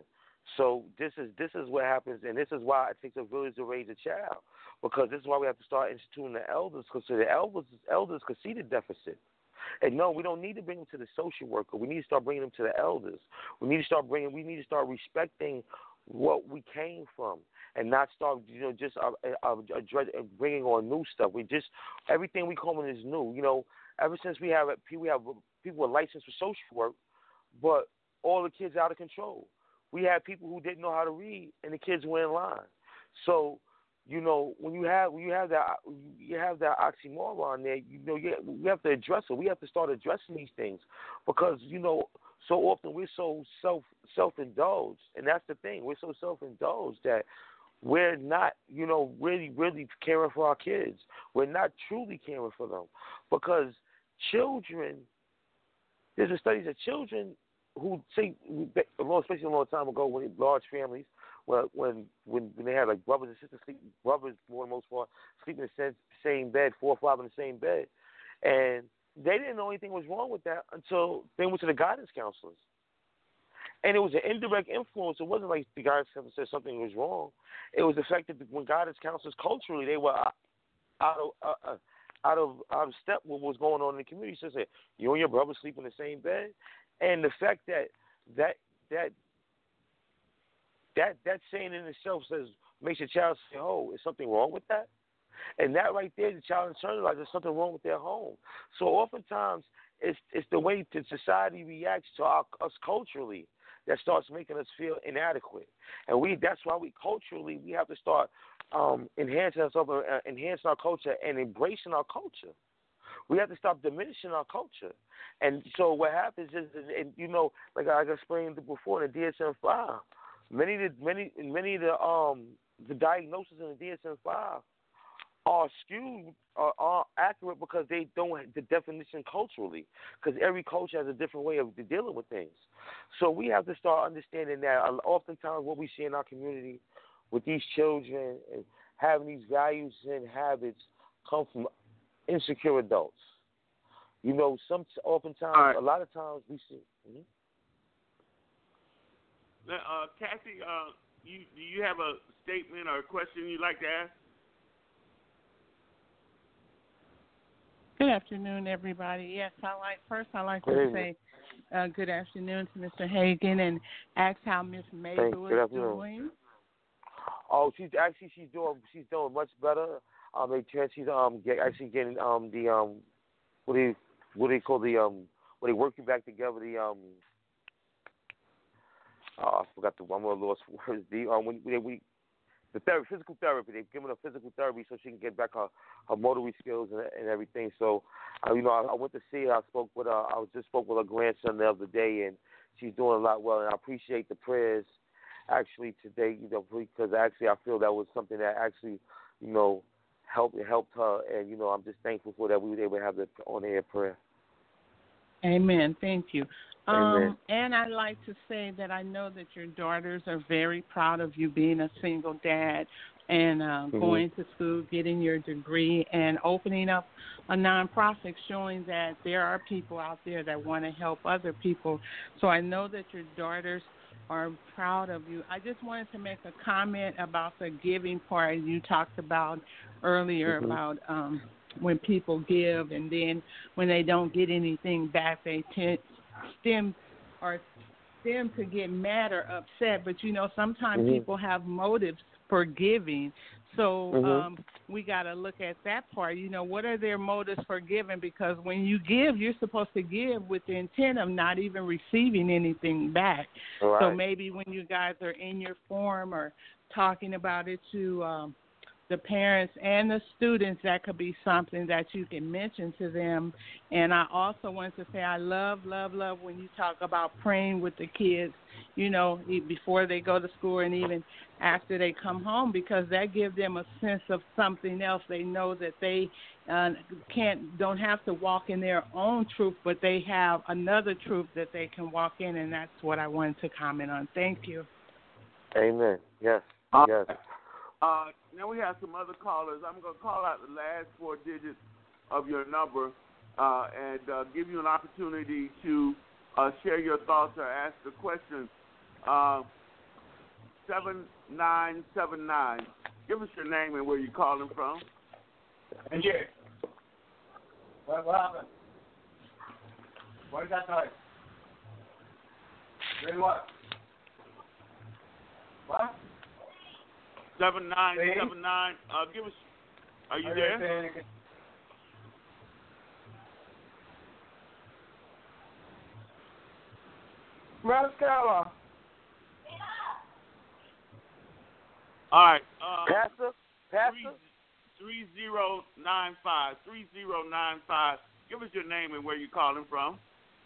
So this is this is what happens, and this is why it takes a village to raise a child, because this is why we have to start instituting the elders, because the elders elders can see the deficit. And no, we don't need to bring them to the social worker. We need to start bringing them to the elders. We need to start bringing. We need to start respecting what we came from, and not start, you know, just uh, uh, uh, bringing on new stuff. We just everything we call it is new. You know, ever since we have we have people with license for social work, but all the kids out of control. We had people who didn't know how to read, and the kids were in line. So, you know, when you have when you have that you have that oxymoron there, you know, you, we have to address it. We have to start addressing these things, because, you know, so often we're so self self indulged, and that's the thing. We're so self indulged that we're not, you know, really really caring for our kids. We're not truly caring for them, because children. There's a study that children who say, especially a long time ago, when large families, when when when they had like brothers and sisters, sleep, brothers for the most part, sleeping in the same bed, four or five in the same bed, and they didn't know anything was wrong with that until they went to the guidance counselors, and it was an indirect influence. It wasn't like the guidance counselor said something was wrong. It was the fact that when guidance counselors culturally they were out of uh, out of out of step with what was going on in the community. So say you and your brother sleep in the same bed. And the fact that that that that that saying in itself says makes your child say, "Oh, is something wrong with that?" And that right there, the child internalizes there's something wrong with their home. So oftentimes, it's it's the way that society reacts to our, us culturally that starts making us feel inadequate. And we that's why we culturally we have to start um, enhancing ourselves, uh, enhancing our culture, and embracing our culture. We have to stop diminishing our culture. And so what happens is, and you know, like I explained before in the D S M five, many of the, many, many of the um the diagnoses in the D S M five are skewed, are, are accurate because they don't have the definition culturally, because every culture has a different way of dealing with things. So we have to start understanding that oftentimes what we see in our community with these children and having these values and habits come from insecure adults. You know, some oftentimes, right. a lot of times we see. Mm-hmm. Now, uh, Kathy, uh, you do you have a statement or a question you'd like to ask? Good afternoon, everybody. Yes, I like first. I like to say uh, good afternoon to Mister Hagan and ask how Miss Mabel is doing. Oh, she's actually she's doing she's doing much better. Um, they she's um get, actually getting um the um what do you what do you call the um when they work you back together the um oh, I forgot the one more lost words the um when we, we the therapy physical therapy they've given her physical therapy so she can get back her her motory skills and, and everything. So uh, you know I, I went to see her. I spoke with her. I just spoke with her grandson the other day, and she's doing a lot well. And I appreciate the prayers actually today, you know, because actually I feel that was something that actually you know. Helped helped her, and you know I'm just thankful for that we were able to have the on air prayer. Amen. Thank you. Amen. Um, and I'd like to say that I know that your daughters are very proud of you being a single dad and uh, mm-hmm. going to school, getting your degree, and opening up a nonprofit, showing that there are people out there that want to help other people. So I know that your daughters are proud of you. I just wanted to make a comment about the giving part you talked about earlier, mm-hmm. about um, when people give and then when they don't get anything back, they tend stem or stem to get mad or upset. But you know, sometimes mm-hmm. people have motives for giving. So mm-hmm. um, we got to look at that part. You know, what are their motives for giving? Because when you give, you're supposed to give with the intent of not even receiving anything back. Right. So maybe when you guys are in your forum or talking about it to um, the parents and the students, that could be something that you can mention to them. And I also want to say I love, love, love when you talk about praying with the kids, you know, before they go to school and even after they come home, because that gives them a sense of something else. They know that they uh, can't, don't have to walk in their own truth, but they have another truth that they can walk in, and that's what I wanted to comment on. Thank you. Amen. Yes. Uh, yes. Uh, now we have some other callers. I'm going to call out the last four digits of your number uh, and uh, give you an opportunity to uh, share your thoughts or ask a question. Uh, seven nine seven nine. Give us your name and where you're calling from. And you. What, what happened? What is that noise? Doing what? What? Seven nine seven nine. Uh, give us. Are you Are there? You Mascara. All right. Uh, Pastor, Pastor. Three zero nine five three zero nine five. Give us your name and where you're calling from.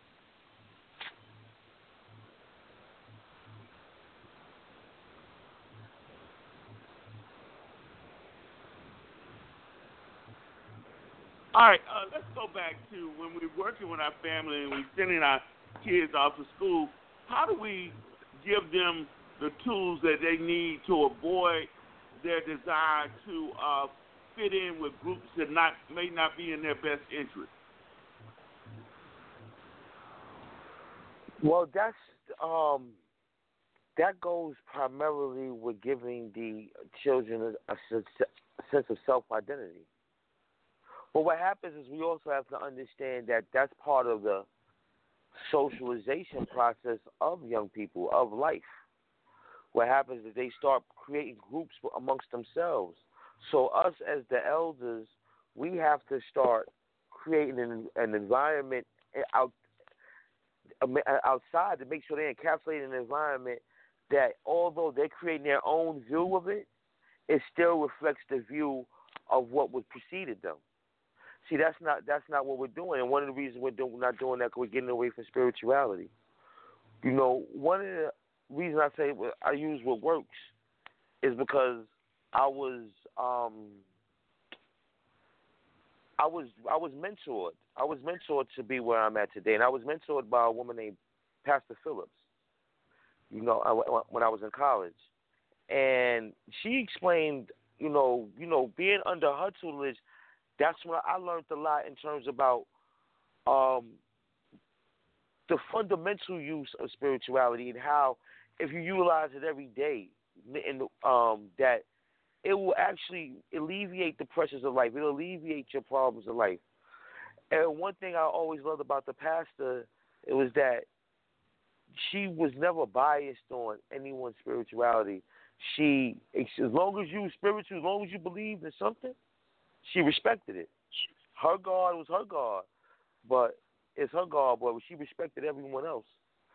All right, uh, let's go back to when we're working with our family and we're sending our kids off to school. How do we give them the tools that they need to avoid their desire to uh, fit in with groups that not may not be in their best interest? Well, that's um, that goes primarily with giving the children a, a sense of self-identity. But what happens is we also have to understand that that's part of the socialization process of young people, of life. What happens is they start creating groups amongst themselves. So us as the elders, we have to start creating an, an environment out, outside to make sure they encapsulate an environment that, although they're creating their own view of it, it still reflects the view of what was preceded them. See, that's not that's not what we're doing, and one of the reasons we're, doing, we're not doing that is we're getting away from spirituality. You know, one of the reasons I say I use what works is because I was um, I was I was mentored. I was mentored to be where I'm at today, and I was mentored by a woman named Pastor Phillips. You know, I, when I was in college, and she explained, you know, you know, being under her tutelage. That's when I learned a lot in terms about um, the fundamental use of spirituality and how, if you utilize it every day, and um, that it will actually alleviate the pressures of life. It'll alleviate your problems of life. And one thing I always loved about the pastor, it was that she was never biased on anyone's spirituality. She, as long as you were spiritual, as long as you believed in something, she respected it. Her God was her God, but it's her God, but she respected everyone else.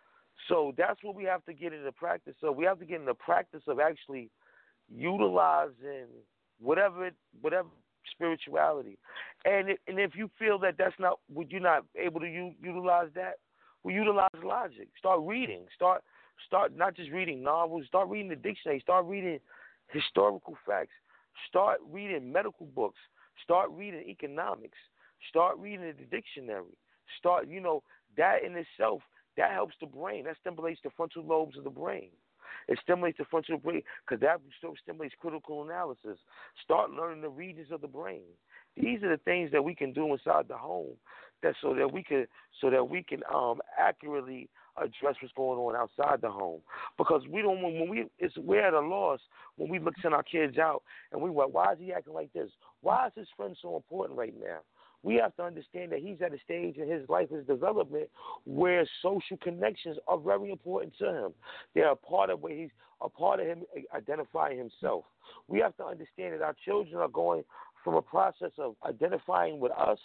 So that's what we have to get into practice of. We have to get in the practice of actually utilizing whatever whatever spirituality. And it, and if you feel that that's not, would you not able to u- utilize that? Well, utilize logic. Start reading. Start start not just reading novels. Start reading the dictionary. Start reading historical facts. Start reading medical books. Start reading economics. Start reading the dictionary. Start, you know, that in itself, that helps the brain. That stimulates the frontal lobes of the brain. It stimulates the frontal brain because that stimulates critical analysis. Start learning the regions of the brain. These are the things that we can do inside the home, that so that we can so that we can um, accurately address what's going on outside the home. Because we don't when we it's we're at a loss when we look send our kids out and we went, why is he acting like this? Why is his friend so important right now? We have to understand that he's at a stage in his life, his development, where social connections are very important to him. They're a part of where he's a part of him identifying himself. We have to understand that our children are going from a process of identifying with us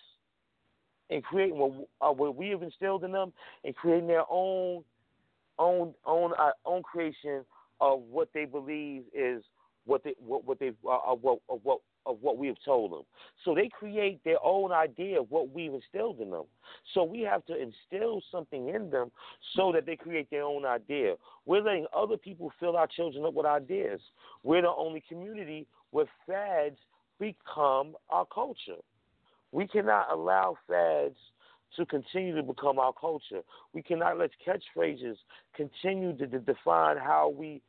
and creating what, uh, what we have instilled in them, and creating their own, own, own, uh, own creation of what they believe is what they, what, what they, uh, of what, of what, of what we have told them. So they create their own idea of what we've instilled in them. So we have to instill something in them so that they create their own idea. We're letting other people fill our children up with ideas. We're the only community where fads become our culture. We cannot allow fads to continue to become our culture. We cannot let catchphrases continue to, to define how we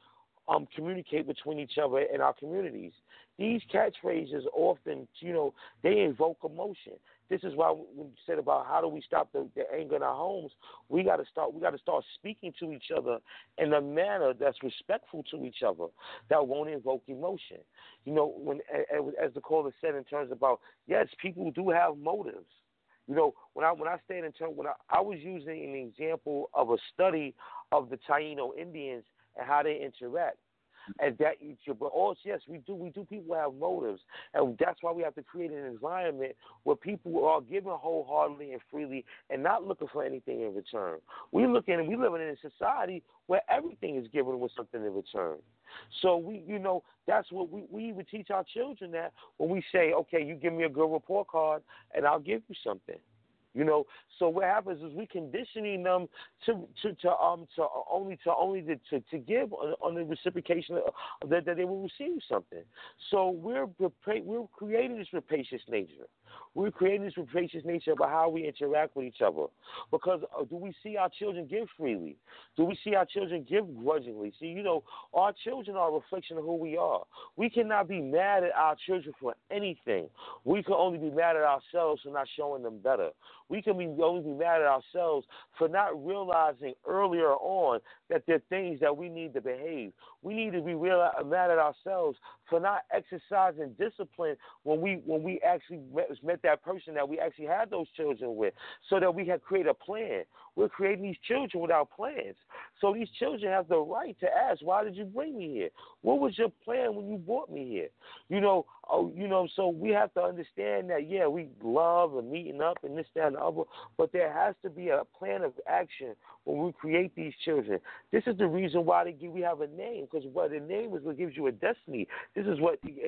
um, communicate between each other in our communities. These catchphrases often, you know, they invoke emotion. This is why when you said about how do we stop the, the anger in our homes, we got to start. We got to start speaking to each other in a manner that's respectful to each other, that won't invoke emotion. You know, when as the caller said in terms about yes, people do have motives. You know, when I when I stand in terms when I, I was using an example of a study of the Taino Indians and how they interact. And that, but also, yes, we do. We do. People have motives, and that's why we have to create an environment where people are giving wholeheartedly and freely, and not looking for anything in return. We look in, we living in a society where everything is given with something in return. So we, you know, that's what we we even teach our children that when we say, okay, you give me a good report card, and I'll give you something. You know, so what happens is we conditioning them to to, to um to only to only to to, to give on, on the reciprocation of that, that they will receive something. So we're we're creating this rapacious nature. We're creating this rapacious nature about how we interact with each other. Because uh, do we see our children give freely? Do we see our children give grudgingly? See, you know, our children are a reflection of who we are. We cannot be mad at our children for anything. We can only be mad at ourselves for not showing them better. We can be, only be mad at ourselves for not realizing earlier on that there are things that we need to behave. We need to be real, mad at ourselves for not exercising discipline when we when we actually met, met that person that we actually had those children with, so that we had created a plan. We're creating these children without plans. So these children have the right to ask, why did you bring me here? What was your plan when you brought me here? You know, oh, you know, so we have to understand that, yeah, we love and meeting up and this, that, and the other, but there has to be a plan of action when we create these children. This is the reason why they give, we have a name, because what the name is what gives you a destiny. This is what it,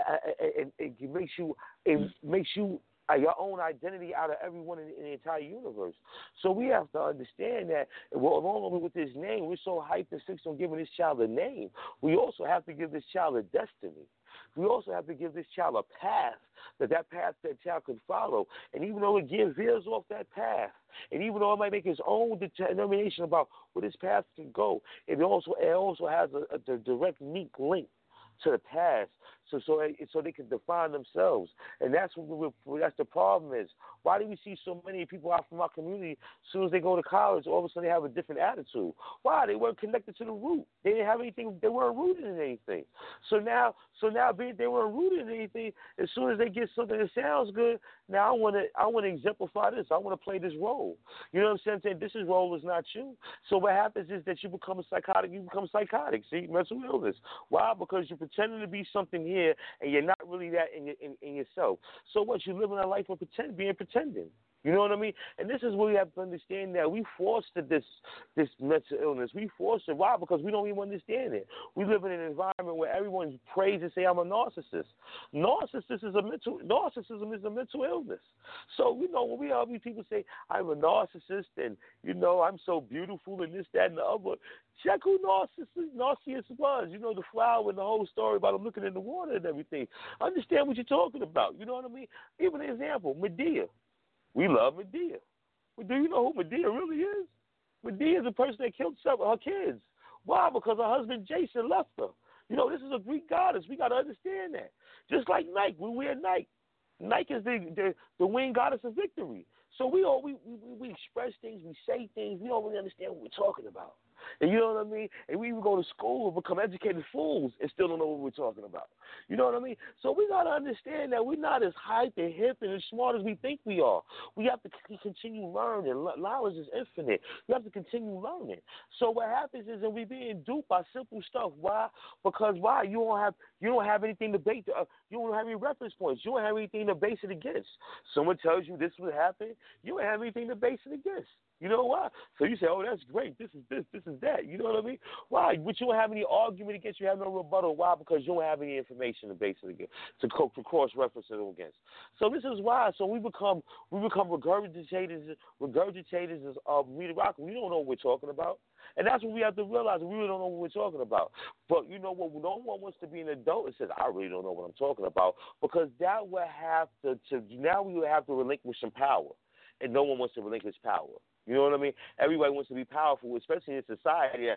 it, it, it makes you, it makes you Uh, your own identity out of everyone in, in the entire universe. So we have to understand that, well, along with this name, we're so hyped and fixed on giving this child a name. We also have to give this child a destiny. We also have to give this child a path, that that path that child can follow. And even though it gives veers off that path, and even though it might make its own determination about where this path can go, it also it also has a, a direct, neat link to the past, so so so they can define themselves, and that's what we, that's the problem is. Why do we see so many people out from our community? As soon as they go to college, all of a sudden they have a different attitude. Why? They weren't connected to the root. They didn't have anything. They weren't rooted in anything. So now, so now, being they weren't rooted in anything, as soon as they get something that sounds good, now I want to I want to exemplify this. I want to play this role. You know what I'm saying? saying? This is role is not you. So what happens is that you become a psychotic. You become psychotic. See, mental illness. Why? Because you're pretending to be something here, and you're not really that in, in, in yourself. So what? You're living a life of pretend, being pretending. You know what I mean? And this is where we have to understand that we fostered this this mental illness. We fostered. Why? Because we don't even understand it. We live in an environment where everyone prays and say, I'm a narcissist. Narcissist is a mental narcissism is a mental illness. So, you know, when we all these people say, I'm a narcissist and, you know, I'm so beautiful and this, that, and the other, check who Narcissus, Narcissus was. You know, the flower and the whole story about him looking in the water and everything. Understand what you're talking about. You know what I mean? Even an example, Medea. We love Medea. But do you know who Medea really is? Medea is the person that killed some of her kids. Why? Because her husband Jason left her. You know, this is a Greek goddess. We got to understand that. Just like Nike, we wear Nike. Nike is the, the, the winged goddess of victory. So we all we, we we express things, we say things, we don't really understand what we're talking about. And you know what I mean? And we even go to school and become educated fools and still don't know what we're talking about. You know what I mean? So we got to understand that we're not as hype and hip and as smart as we think we are. We have to c- continue learning. Knowledge is infinite. You have to continue learning. So what happens is that we're being duped by simple stuff. Why? Because why? You don't have you don't have anything to base uh, you don't have any reference points. You don't have anything to base it against. Someone tells you this would happen. You don't have anything to base it against. You know why? So you say, oh, that's great. This is this. This is that. You know what I mean? Why? But you don't have any argument against. You have no rebuttal. Why? Because you don't have any information to base it against, to, co- to cross-reference it against. So this is why. So we become we become regurgitators, regurgitators of mediocrity. We don't know what we're talking about. And that's what we have to realize. We really don't know what we're talking about. But you know what? No one wants to be an adult and says, I really don't know what I'm talking about. Because that would have to, to now we would have to relinquish some power. And no one wants to relinquish power. You know what I mean? Everybody wants to be powerful, especially in society that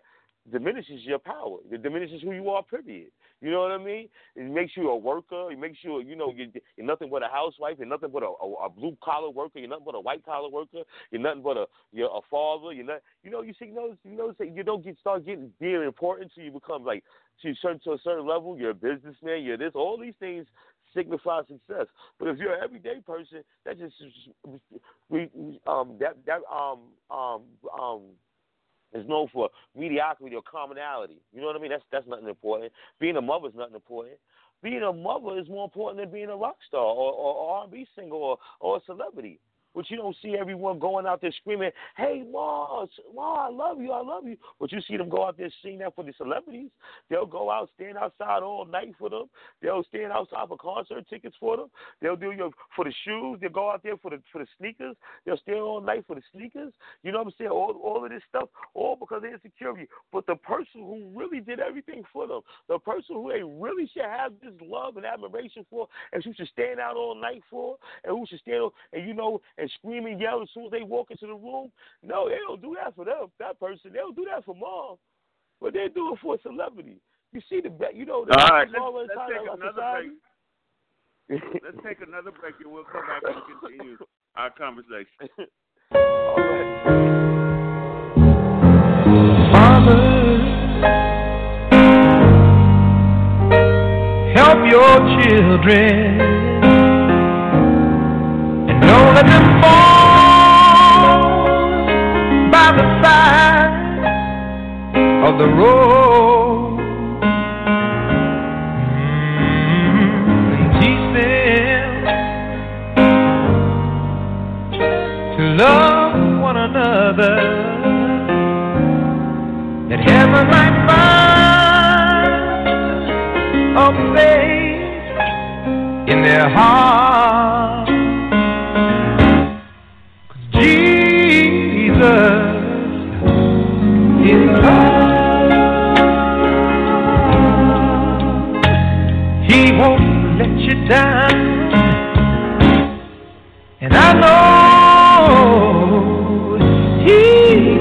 diminishes your power. It diminishes who you are, period. You know what I mean? It makes you a worker. It makes you, a, you know, you're, you're nothing but a housewife. You're nothing but a, a, a blue collar worker. You're nothing but a white collar worker. You're nothing but a you're a father. You're not, you know, you see, you know, you know, you don't get start getting being important until you become like to certain to a certain level. You're a businessman. You're this. All these things signify success. But if you're an everyday person, that just we um that that um um um. is known for mediocrity or commonality. You know what I mean? That's that's nothing important. Being a mother is nothing important. Being a mother is more important than being a rock star or, or, or R and B singer or, or a celebrity. But you don't see everyone going out there screaming, hey, Ma, Ma, I love you, I love you. But you see them go out there singing that for the celebrities. They'll go out, stand outside all night for them. They'll stand outside for concert tickets for them. They'll do your for the shoes. They'll go out there for the for the sneakers. They'll stay all night for the sneakers. You know what I'm saying? All, all of this stuff, all because of insecurity. But the person who really did everything for them, the person who they really should have this love and admiration for, and who should stand out all night for, and who should stand, and you know, and scream and yell as soon as they walk into the room. No, they don't do that for them. That person, they don't do that for mom, but they do it for a celebrity. You see the, you know, the all right. Let's, let's let's take another society. break. Let's take another break, and we'll come back and continue our conversation. All right. Fathers, help your children. Don't let them fall by the side of the road. Mm-hmm. And teach them to love one another, that heaven might find a place in their hearts. Jesus is love. He won't let you down, and I know He's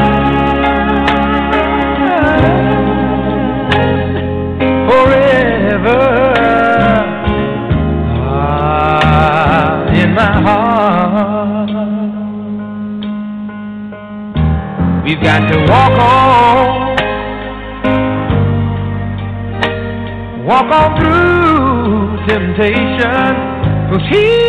mine forever. Ah, in my heart. We've got to walk on, walk on through temptation, 'cause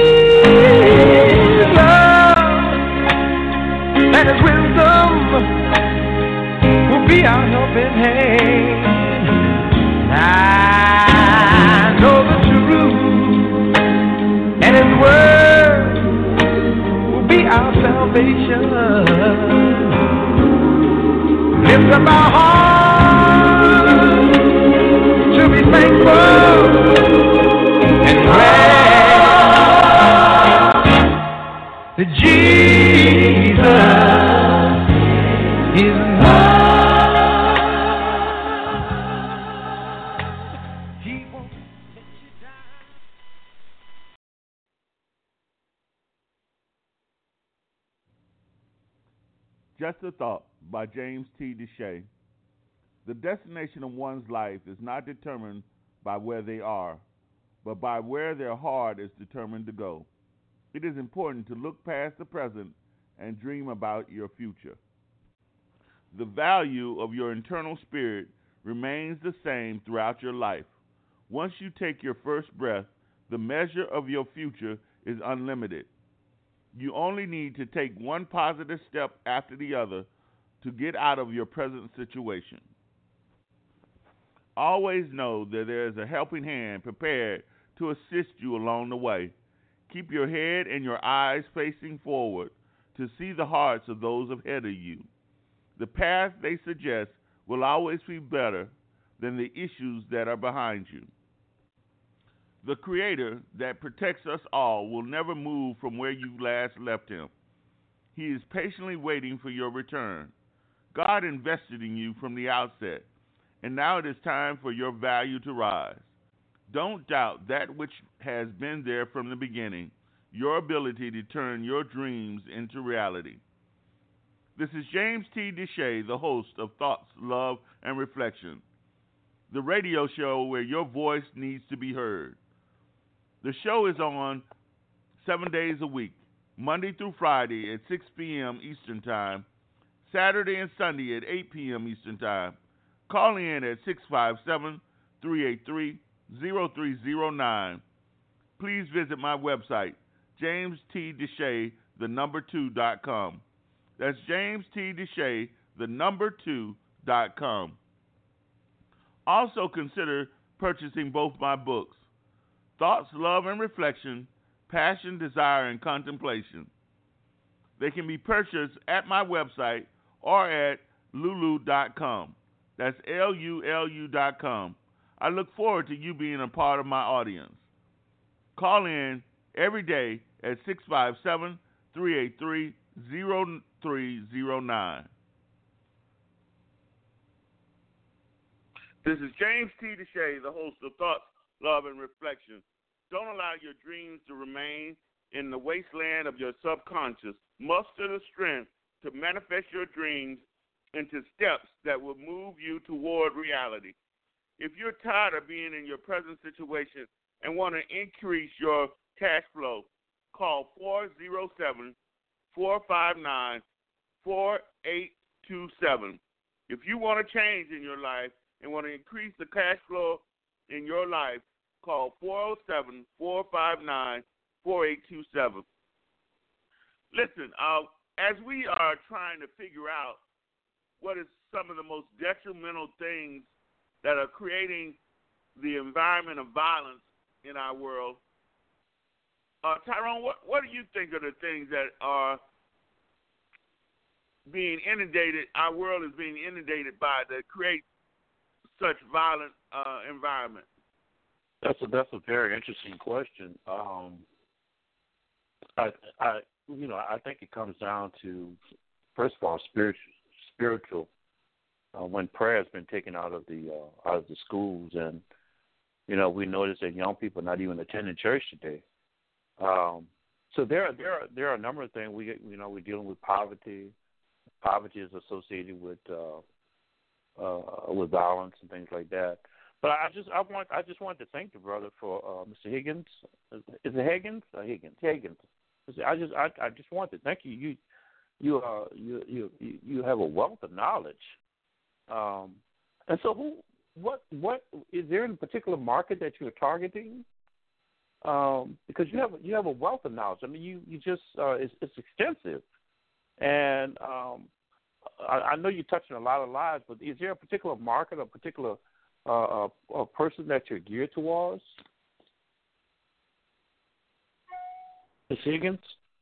His love and His wisdom will be our helping hand. I know the truth, and His word will be our salvation. Lift up our hearts to be thankful and glad that Jesus is love. He won't let you down. Just a Thought by James T. Deshay. The destination of one's life is not determined by where they are, but by where their heart is determined to go. It is important to look past the present and dream about your future. The value of your internal spirit remains the same throughout your life. Once you take your first breath, the measure of your future is unlimited. You only need to take one positive step after the other to get out of your present situation. Always know that there is a helping hand prepared to assist you along the way. Keep your head and your eyes facing forward to see the hearts of those ahead of you. The path they suggest will always be better than the issues that are behind you. The Creator that protects us all will never move from where you last left Him. He is patiently waiting for your return. God invested in you from the outset, and now it is time for your value to rise. Don't doubt that which has been there from the beginning, your ability to turn your dreams into reality. This is James T. Deshay, the host of Thoughts, Love, and Reflection, the radio show where your voice needs to be heard. The show is on seven days a week, Monday through Friday at six p.m. Eastern Time, Saturday and Sunday at eight p.m. Eastern Time. Call in at six five seven, three eight three, zero three zero nine. Please visit my website, James T. Deshay, the number two dot com. That's James T. Deshay, the number two dot com. Also consider purchasing both my books, Thoughts, Love, and Reflection, Passion, Desire, and Contemplation. They can be purchased at my website or at lulu dot com. That's L U L U dot com. I look forward to you being a part of my audience. Call in every day at six five seven, three eight three, zero three zero nine. This is James T. Deshay, the host of Thoughts, Love, and Reflection. Don't allow your dreams to remain in the wasteland of your subconscious. Muster the strength to manifest your dreams into steps that will move you toward reality. If you're tired of being in your present situation and want to increase your cash flow, call four oh seven, four five nine, four eight two seven. If you want to change in your life and want to increase the cash flow in your life, call four oh seven, four five nine, four eight two seven. Listen, uh, as we are trying to figure out what is some of the most detrimental things that are creating the environment of violence in our world, uh, Tyrone, what, what do you think are the things that are being inundated, our world is being inundated by, that create such violent uh, environment? That's a that's a very interesting question. Um, I, I, you know, I think it comes down to, first of all, spiritual. Spiritual. Uh, when prayer has been taken out of the uh, out of the schools, and you know, we notice that young people are not even attending church today. Um, so there, are, there, are, there are a number of things. We, you know, we're dealing with poverty. Poverty is associated with uh, uh, with violence and things like that. But I just, I want, I just wanted to thank the brother for uh, Mister Higgins. Is it Higgins? Uh, Higgins. Higgins. I just, I, I just wanted to thank you. You, you, uh, you, you, you have a wealth of knowledge. Um, and so, who, what, what is there in a particular market that you're targeting? Um, because you have, you have a wealth of knowledge. I mean, you, you just, uh, it's, it's extensive. And um, I, I know you're touching a lot of lives, but is there a particular market, a particular uh, a, a person that you're geared towards? Miz Higgins?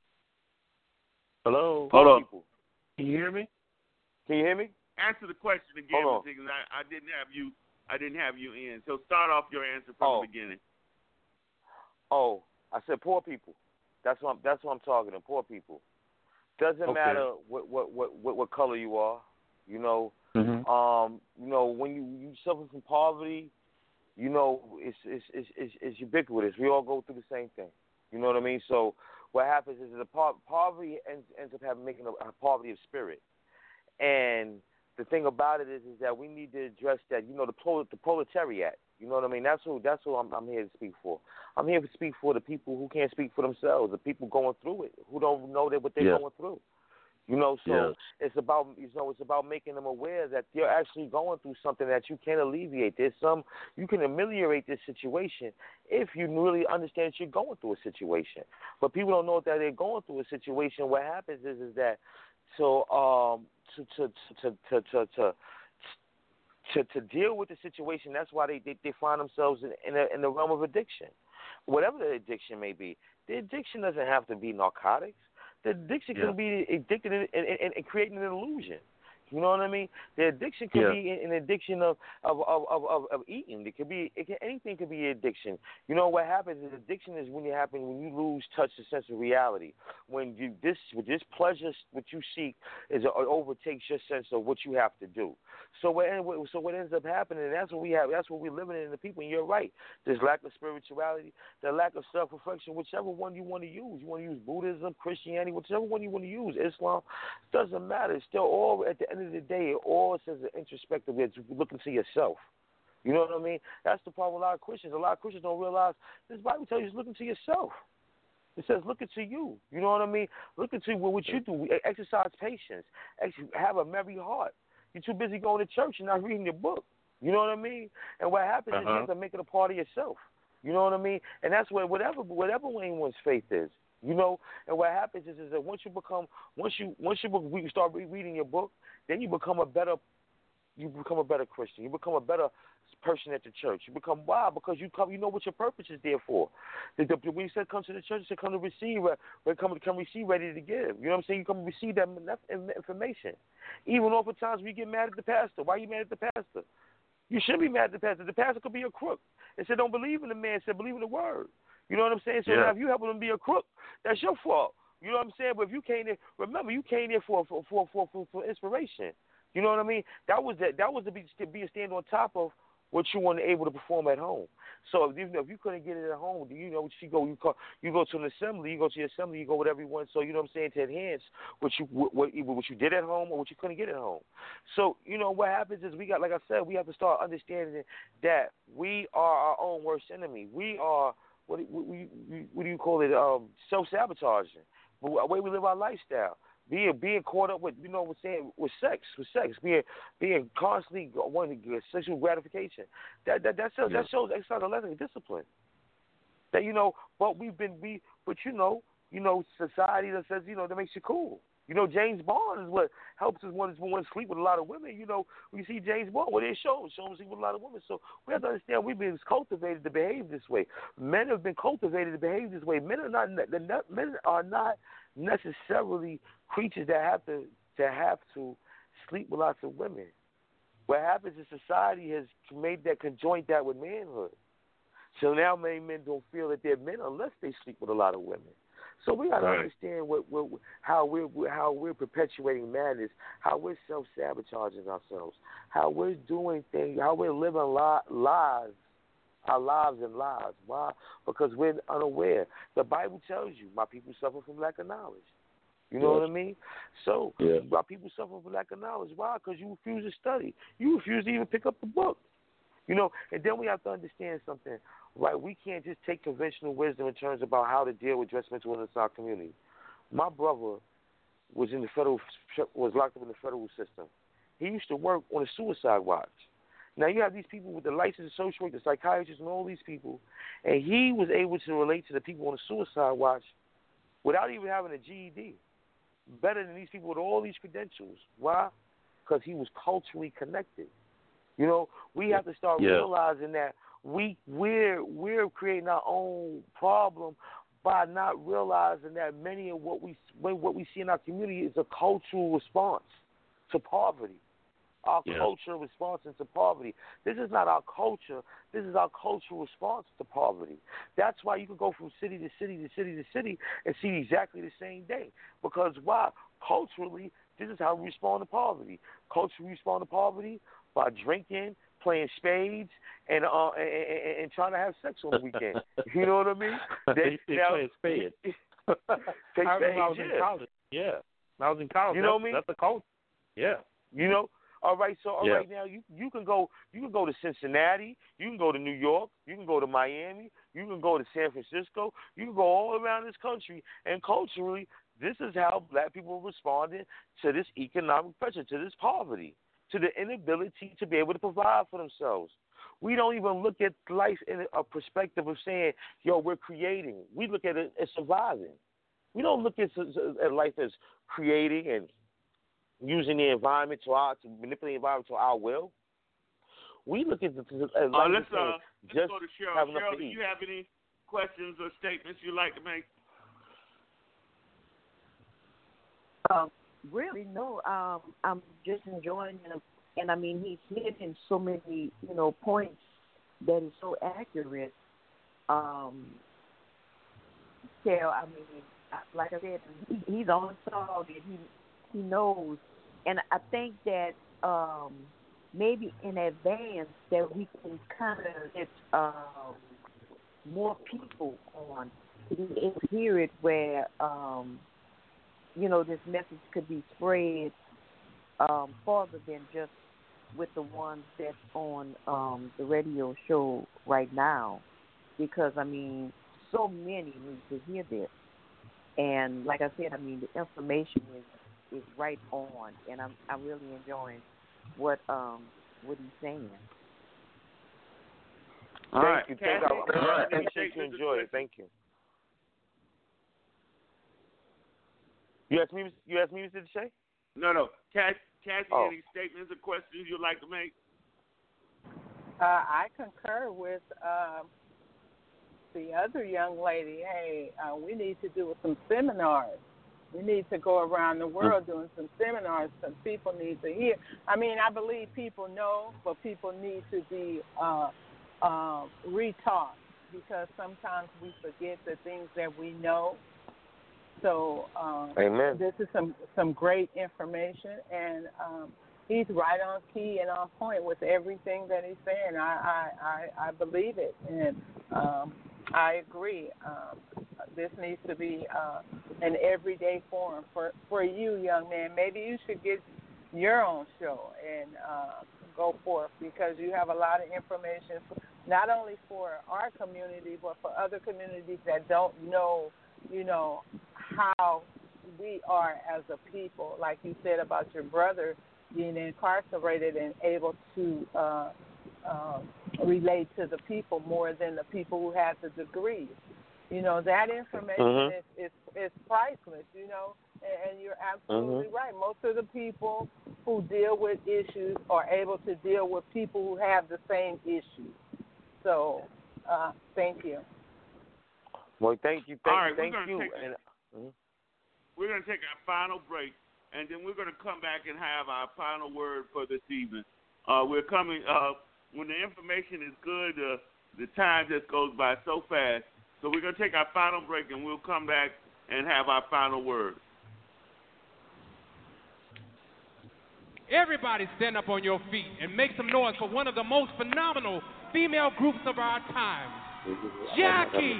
Hello? Hold on. Can you hear me? Can you hear me? Answer the question again, Miz Higgins. I, I didn't have you. I didn't have you in. So start off your answer from oh. the beginning. Oh, I said poor people. That's what I'm, that's what I'm talking to. Poor people. Doesn't okay. matter what, what what what what color you are. You know, mm-hmm. um, you know when you, you suffer from poverty, you know it's it's, it's it's it's ubiquitous. We all go through the same thing. You know what I mean? So what happens is the po- poverty ends, ends up having making a, a poverty of spirit. And the thing about it is, is that we need to address that. You know, the pro- the proletariat. You know what I mean? That's who that's who I'm, I'm here to speak for. I'm here to speak for the people who can't speak for themselves, the people going through it, who don't know that what they're yeah. going through. You know, so yes. it's about you know it's about making them aware that they're actually going through something that you can alleviate. There's some you can ameliorate this situation if you really understand that you're going through a situation. But people don't know that they're going through a situation. What happens is is that so um to to to to to, to To, to deal with the situation, that's why they, they, they find themselves in, in, a, in the realm of addiction. Whatever the addiction may be, the addiction doesn't have to be narcotics. The addiction yeah. can be addicted in, in, in, in creating an illusion. You know what I mean? The addiction could Yeah. be an addiction of of, of, of, of of eating. It could be it can, anything could be an addiction. You know what happens is addiction is when it happens when you lose touch the sense of reality. When you this this pleasure what you seek is it overtakes your sense of what you have to do. So what so what ends up happening, and that's what we have. That's what we're living in the people. And you're right. This lack of spirituality, the lack of self reflection, whichever one you want to use. You want to use Buddhism, Christianity, whichever one you want to use. Islam doesn't matter. It's still all at the end of the day, it all says an introspective. It's looking to yourself. You know what I mean? That's the problem with a lot of Christians. A lot of Christians don't realize this Bible tells you it's looking to yourself. It says look into you. You know what I mean? Look into what you do. Exercise patience. Have a merry heart. You're too busy going to church and not reading your book. You know what I mean? And what happens uh-huh. is you have to make it a part of yourself. You know what I mean? And that's where whatever whatever anyone's faith is. You know, and what happens is, is that once you become, once you once you start reading your book, then you become a better, you become a better Christian. You become a better person at the church. You become why? Because you come, you know what your purpose is there for. The, the, when you said come to the church, you said come to receive, uh, come come receive, ready to give. You know what I'm saying? You come receive that information. Even oftentimes we get mad at the pastor. Why are you mad at the pastor? You shouldn't be mad at the pastor. The pastor could be a crook. It said don't believe in the man. It said believe in the word. You know what I'm saying? So yeah. now if you helping them be a crook, that's your fault. You know what I'm saying? But if you came there, remember you came there for for for for, for, for inspiration. You know what I mean? That was that. That was to be to be a stand on top of what you weren't able to perform at home. So if you, if you couldn't get it at home, you know you go you call, you go to an assembly, you go to the assembly, you go with everyone. So you know what I'm saying, to enhance what you what either what you did at home or what you couldn't get at home. So you know what happens is we got, like I said, we have to start understanding that we are our own worst enemy. We are. What, what, what do you call it? Um, self-sabotaging. The way we live our lifestyle, being being caught up with, you know, what I'm saying, with sex, with sex, being being constantly wanting to get sexual gratification. That that that shows yeah. that shows exercise a lesson of discipline. That you know, but we've been we, but you know, you know, society that says you know that makes you cool. You know, James Bond is what helps us want to, want to sleep with a lot of women. You know, we see James Bond, what they show, show him sleep with a lot of women. So we have to understand we've been cultivated to behave this way. Men have been cultivated to behave this way. Men are not men are not necessarily creatures that have to to have to sleep with lots of women. What happens is society has made that conjoint that with manhood. So now many men don't feel that they're men unless they sleep with a lot of women. So we got to right. understand what, what, how we're how we're perpetuating madness, how we're self-sabotaging ourselves, how we're doing things, how we're living li- lives, our lives and lives. Why? Because we're unaware. The Bible tells you, my people suffer from lack of knowledge. You know yes. what I mean? So yeah. my people suffer from lack of knowledge. Why? Because you refuse to study. You refuse to even pick up the book. You know, and then we have to understand something. Right, we can't just take conventional wisdom in terms about how to deal with dress mental illness in our community. My brother was in the federal was locked up in the federal system. He used to work on a suicide watch. Now you have these people with the licensed social worker, the psychiatrists, and all these people, and he was able to relate to the people on the suicide watch without even having a G E D, better than these people with all these credentials. Why? Because he was culturally connected. You know, we have to start yeah. realizing that. We we're we're creating our own problem by not realizing that many of what we what we see in our community is a cultural response to poverty. Our yeah. cultural response to poverty. This is not our culture. This is our cultural response to poverty. That's why you can go from city to city to city to city and see exactly the same thing. Because why? Culturally, this is how we respond to poverty. Culturally, we respond to poverty by drinking, playing spades, and uh and, and, and trying to have sex on the weekend. You know what I mean? They, they now, playing spades. Play I spades, I was yeah. in college. Yeah, when I was in college. You know that's, what I mean? That's the culture. Yeah. You know. All right, so all yeah. right now you you can go you can go to Cincinnati, you can go to New York, you can go to Miami, you can go to San Francisco, you can go all around this country, and culturally, this is how black people are responding to this economic pressure, to this poverty, to the inability to be able to provide for themselves. We don't even look at life in a perspective of saying, yo, we're creating. We look at it as surviving. We don't look at, at life as creating and using the environment to our, to manipulate the environment to our will. We look at, the, at life uh, let's, as uh, just let's go to Cheryl. having Cheryl, enough to do eat. you have any questions or statements you'd like to make? Um, really, no. Um, I'm just enjoying him, and I mean, he's hitting so many, you know, points that is so accurate. Um, Kel, I mean, like I said, he, he's on target. He he knows, and I think that um, maybe in advance that we can kind of get uh, more people on to be able to hear it, where um, you know, this message could be spread um, farther than just with the ones that's on um, the radio show right now, because I mean, so many need to hear this, and like I said, I mean, the information is is right on, and I'm I'm really enjoying what um what he's saying. All right, Thank you. Thank Kathy, you. I Kathy, appreciate you Kathy, enjoy it. Thank you. You asked me. You asked me, Mister Deshay? No, no. Kathy, Kathy Oh. any statements or questions you'd like to make? Uh, I concur with um, the other young lady. Hey, uh, we need to do some seminars. We need to go around the world doing some seminars because people need to hear. I mean, I believe people know, but people need to be uh, uh, retaught because sometimes we forget the things that we know. So um, Amen. This is some, some great information, and um, he's right on key and on point with everything that he's saying. I I, I, I believe it, and um, I agree. Um, this needs to be uh, an everyday forum for, for you, young man. Maybe you should get your own show and uh, go forth because you have a lot of information, for, not only for our community, but for other communities that don't know, you know, how we are as a people. Like you said about your brother being incarcerated and able to uh, uh, relate to the people more than the people who had the degrees. You know, that information Mhm. is, is is priceless, you know, and, and you're absolutely Mhm. right. Most of the people who deal with issues are able to deal with people who have the same issues. So, uh, thank you. Well, thank you. Thank, All right, thank we're gonna you. take And, mhm. We're going to take our final break, and then we're going to come back and have our final word for this evening. Uh, we're coming, uh, when the information is good, uh, the time just goes by so fast. So we're going to take our final break, and we'll come back and have our final word. Everybody stand up on your feet and make some noise for one of the most phenomenal female groups of our time. Jackie,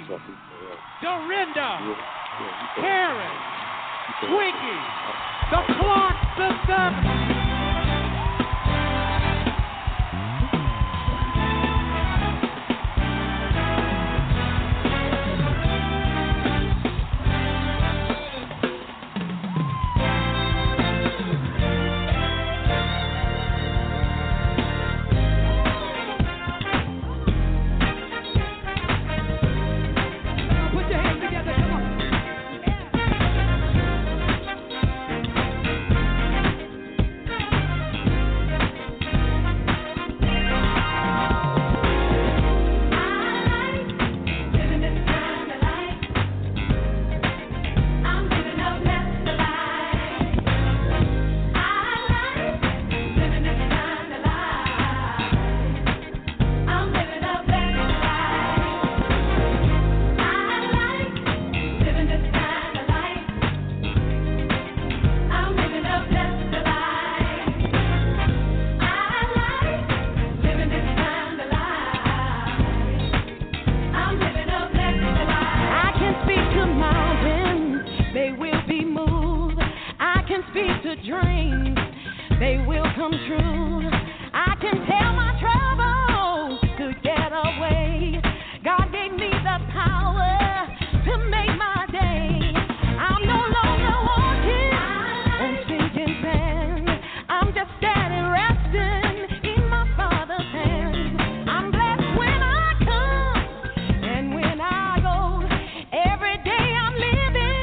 Dorinda, Karen, Twinkie, the Clark Sisters.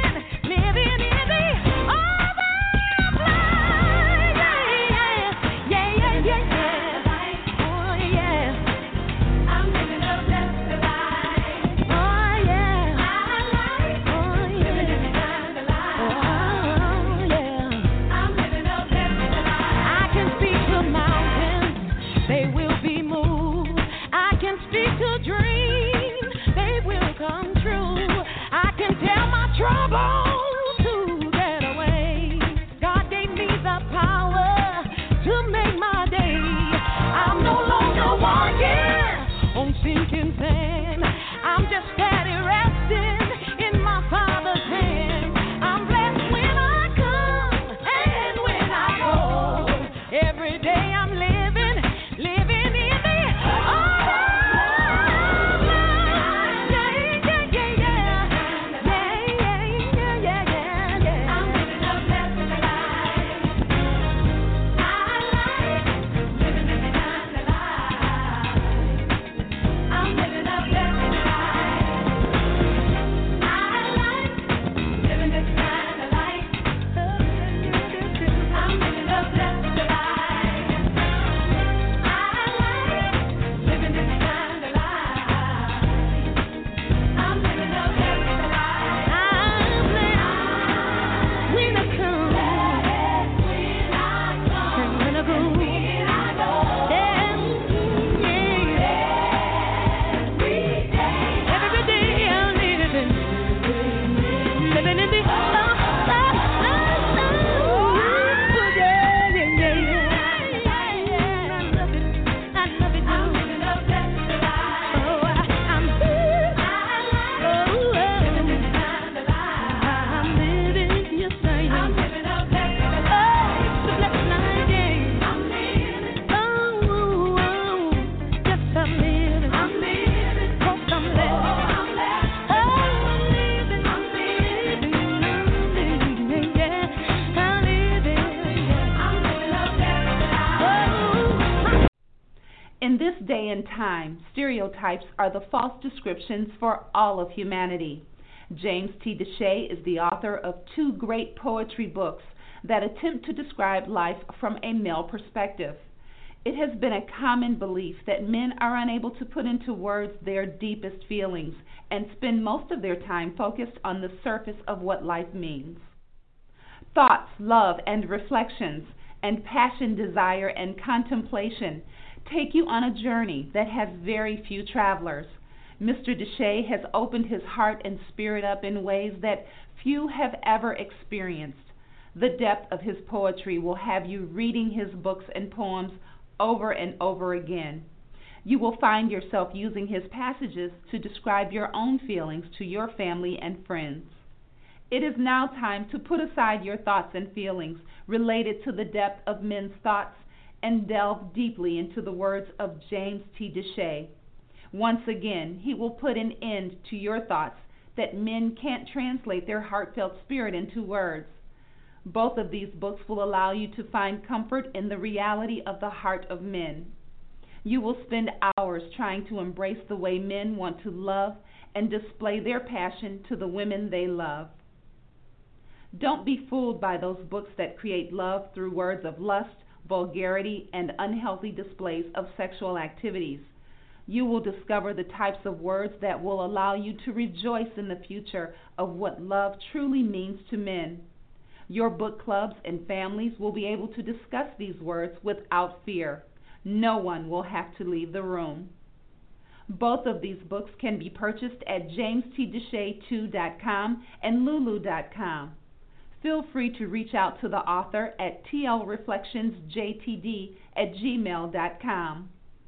Yeah. come true. I can tell my troubles to get away. God gave me the power to make my day. I'm no longer walking on sinking sand. I'm just steady resting in my Father's hand. I'm blessed when I come and when I go. Every day I'm living, living in the order of life. Yeah, yeah, yeah, yeah. Yeah, yeah, yeah, yeah, yeah. I'm living a blessed life. I like living this kind of life. I'm living a blessed life. I like living this kind of life. I'm living a blessed life. I like living this kind of life. I'm living a blessed life. I'm blessed when I come and when I go. Every day I'm living, living in the oh, oh, oh, oh, yeah, yeah, yeah. I love it, I love it. I'm living a blessed life. Oh, I'm living, oh, living this kind of life. I'm living, yes I am. I'm living a blessed life. Oh, it's a blessed life, yeah. I'm living, oh, oh, oh, yes I'm living. I'm living, 'cause I'm blessed. Oh, I'm blessed. Oh, I'm living, I'm living, I'm living, yeah. I'm living, yeah. I'm living a blessed life. In this day and time, stereotypes are the false descriptions for all of humanity. James T. DeShay is the author of two great poetry books that attempt to describe life from a male perspective. It has been a common belief that men are unable to put into words their deepest feelings and spend most of their time focused on the surface of what life means. Thoughts, love, and reflections, and passion, desire, and contemplation take you on a journey that has very few travelers. Mister DeShay has opened his heart and spirit up in ways that few have ever experienced. The depth of his poetry will have you reading his books and poems over and over again. You will find yourself using his passages to describe your own feelings to your family and friends. It is now time to put aside your thoughts and feelings related to the depth of men's thoughts and delve deeply into the words of James T. DeShay. Once again, he will put an end to your thoughts that men can't translate their heartfelt spirit into words. Both of these books will allow you to find comfort in the reality of the heart of men. You will spend hours trying to embrace the way men want to love and display their passion to the women they love. Don't be fooled by those books that create love through words of lust, vulgarity, and unhealthy displays of sexual activities. You will discover the types of words that will allow you to rejoice in the future of what love truly means to men. Your book clubs and families will be able to discuss these words without fear. No one will have to leave the room. Both of these books can be purchased at james t deshay two dot com and lulu dot com. Feel free to reach out to the author at t l reflections j t d at gmail dot com.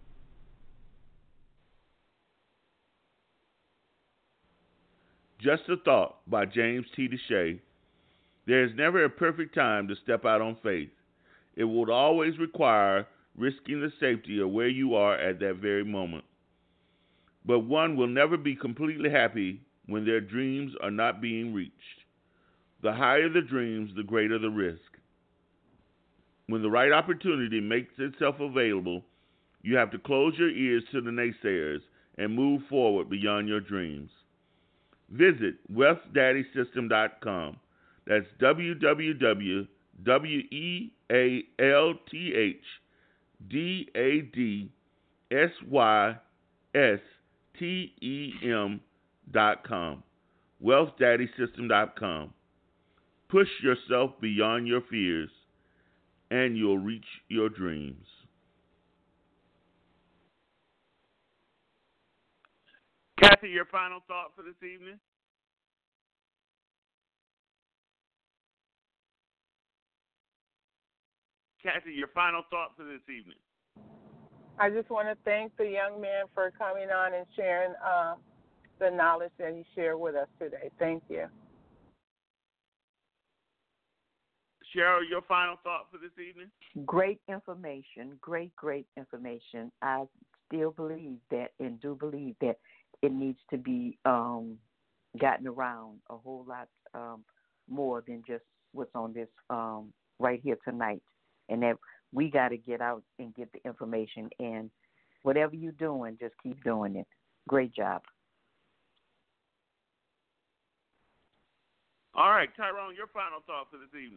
Just a Thought by James T. DeShay. There is never a perfect time to step out on faith. It will always require risking the safety of where you are at that very moment. But one will never be completely happy when their dreams are not being reached. The higher the dreams, the greater the risk. When the right opportunity makes itself available, you have to close your ears to the naysayers and move forward beyond your dreams. Visit wealth daddy system dot com. That's w w w dot wealth daddy system dot com. wealth daddy system dot com. Push yourself beyond your fears, and you'll reach your dreams. Kathy, your final thought for this evening? Kathy, your final thought for this evening? I just want to thank the young man for coming on and sharing uh, the knowledge that he shared with us today. Thank you. Cheryl, your final thought for this evening? Great information, great, great information. I still believe that and do believe that it needs to be um, gotten around a whole lot um, more than just what's on this um, right here tonight. And that we got to get out and get the information. And whatever you're doing, just keep doing it. Great job. All right, Tyrone, your final thought for this evening?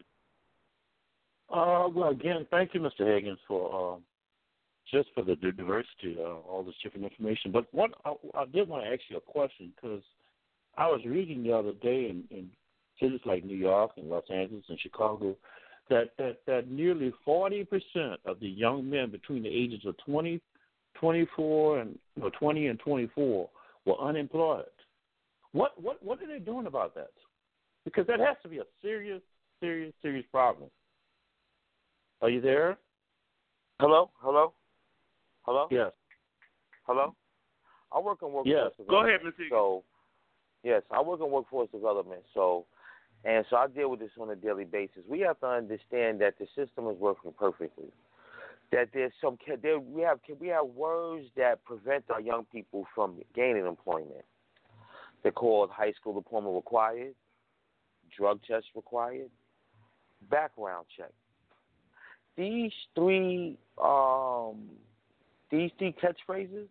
Uh, well, again, thank you, Mister Higgins, for uh, just for the diversity, uh, all this different information. But what I, I did want to ask you a question, because I was reading the other day in, in cities like New York and Los Angeles and Chicago that, that, that nearly forty percent of the young men between the ages of twenty, twenty-four, and no, twenty and twenty-four were unemployed. What, what, what are they doing about that? Because that has to be a serious, serious, serious problem. Are you there? Hello? Hello? Hello? Yes. Hello? I work in workforce yes. development. Go ahead, Mister Higgins. So, yes, I work in workforce development. So, and so I deal with this on a daily basis. We have to understand that the system is working perfectly. That there's some there we have we have words that prevent our young people from gaining employment. They're called high school diploma required, drug test required, background check. These three, um, these three catchphrases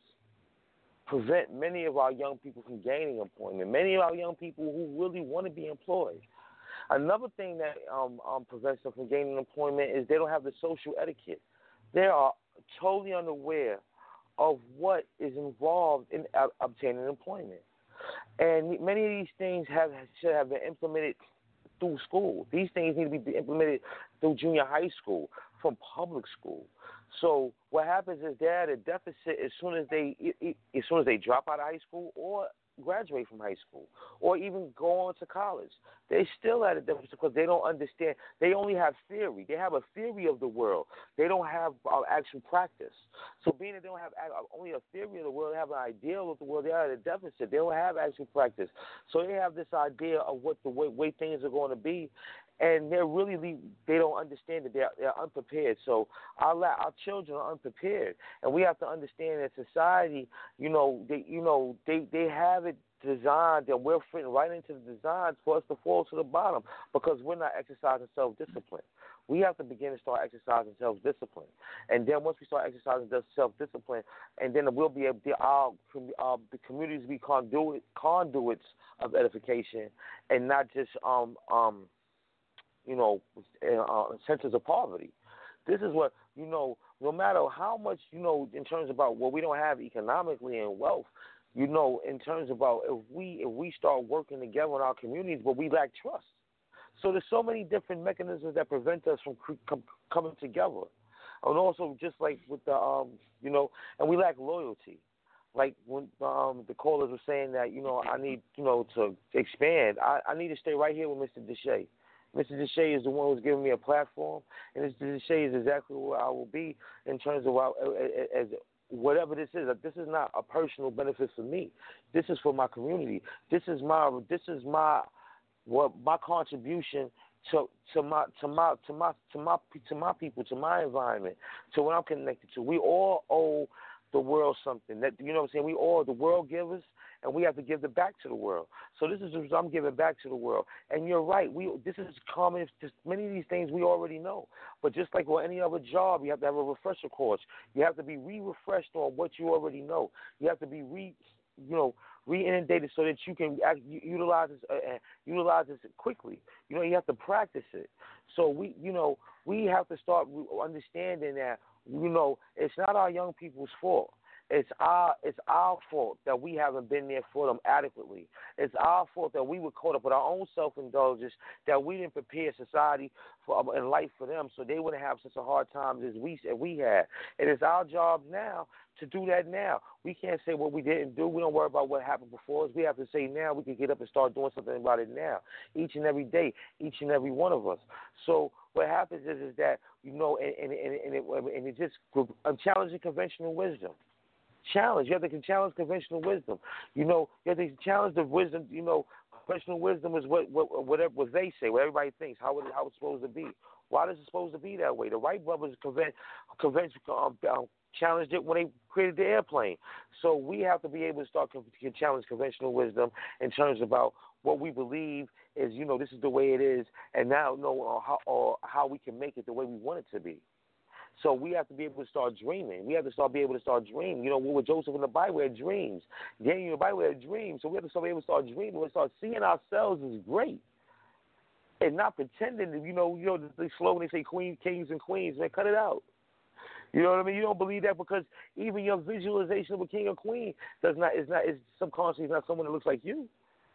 prevent many of our young people from gaining employment. Many of our young people who really want to be employed. Another thing that um, um, prevents them from gaining employment is they don't have the social etiquette. They are totally unaware of what is involved in uh, obtaining employment. And many of these things have should have been implemented through school. These things need to be implemented through junior high school, from public school. So what happens is they're at a deficit as soon as they as soon as they drop out of high school or graduate from high school or even go on to college. They're still at a deficit because they don't understand. They only have theory. They have a theory of the world. They don't have uh, actual practice. So being that they don't have only a theory of the world, they have an ideal of the world, they're at a deficit. They don't have actual practice. So they have this idea of what the way, way things are going to be, and they're really, they don't understand that they're, they're unprepared. So our, our children are unprepared, and we have to understand that society, you know, they, you know, they, they have it designed, and we're fitting right into the designs for us to fall to the bottom because we're not exercising self-discipline. We have to begin to start exercising self-discipline, and then once we start exercising self-discipline, and then we'll be able to, our, our the communities be conduit, conduits of edification, and not just um um. you know, uh, centers of poverty. This is what, you know, no matter how much, you know, in terms about what we don't have economically and wealth, you know, in terms about if we if we start working together in our communities, but we lack trust. So there's so many different mechanisms that prevent us from com- coming together. And also just like with the, um, you know, and we lack loyalty. Like when um, the callers were saying that, you know, I need, you know, to expand. I, I need to stay right here with Mister Deshay. Mister Deshay is the one who's giving me a platform, and Mister Deshay is exactly where I will be in terms of our, as whatever this is. This is not a personal benefit for me. This is for my community. This is my this is my what my contribution to to my to my to my to my to my people, to my environment, to what I'm connected to. We all owe the world something. That, you know what I'm saying? We all, the world give us, and we have to give it back to the world. So this is what I'm giving back to the world. And you're right. We this is common. Just many of these things we already know. But just like with any other job, you have to have a refresher course. You have to be re-refreshed on what you already know. You have to be re, you know, re-inundated so that you can act, utilize this, uh, utilize this quickly. You know, you have to practice it. So we, you know, we have to start understanding that, you know, it's not our young people's fault. It's our it's our fault that we haven't been there for them adequately. It's our fault that we were caught up with our own self-indulgence, that we didn't prepare society for and life for them, so they wouldn't have such a hard time as we as we had. And it's our job now to do that now. We can't say what we didn't do. We don't worry about what happened before us. We have to say now we can get up and start doing something about it now, each and every day, each and every one of us. So what happens is is that, you know, and, and, and, and, it, and it just I'm challenging conventional wisdom. Challenge. You have to challenge conventional wisdom. You know, you have to challenge the wisdom. You know, conventional wisdom is what what whatever what they say, what everybody thinks, how it how it's supposed to be. Why is it supposed to be that way? The Wright brothers convent, convent, um, um, challenged it when they created the airplane. So we have to be able to start to challenge conventional wisdom in terms about what we believe is, you know, this is the way it is, and now know uh, how or how we can make it the way we want it to be. So we have to be able to start dreaming. We have to start be able to start dreaming. You know, with Joseph in the Bible had dreams. Daniel in the Bible had dreams. So we have to start be able to start dreaming. We have to start seeing ourselves as great. And not pretending that, you know, you know, they slogan they say queens, kings, and queens. Man, cut it out. You know what I mean? You don't believe that because even your visualization of a king or queen does not is not is subconsciously not someone that looks like you.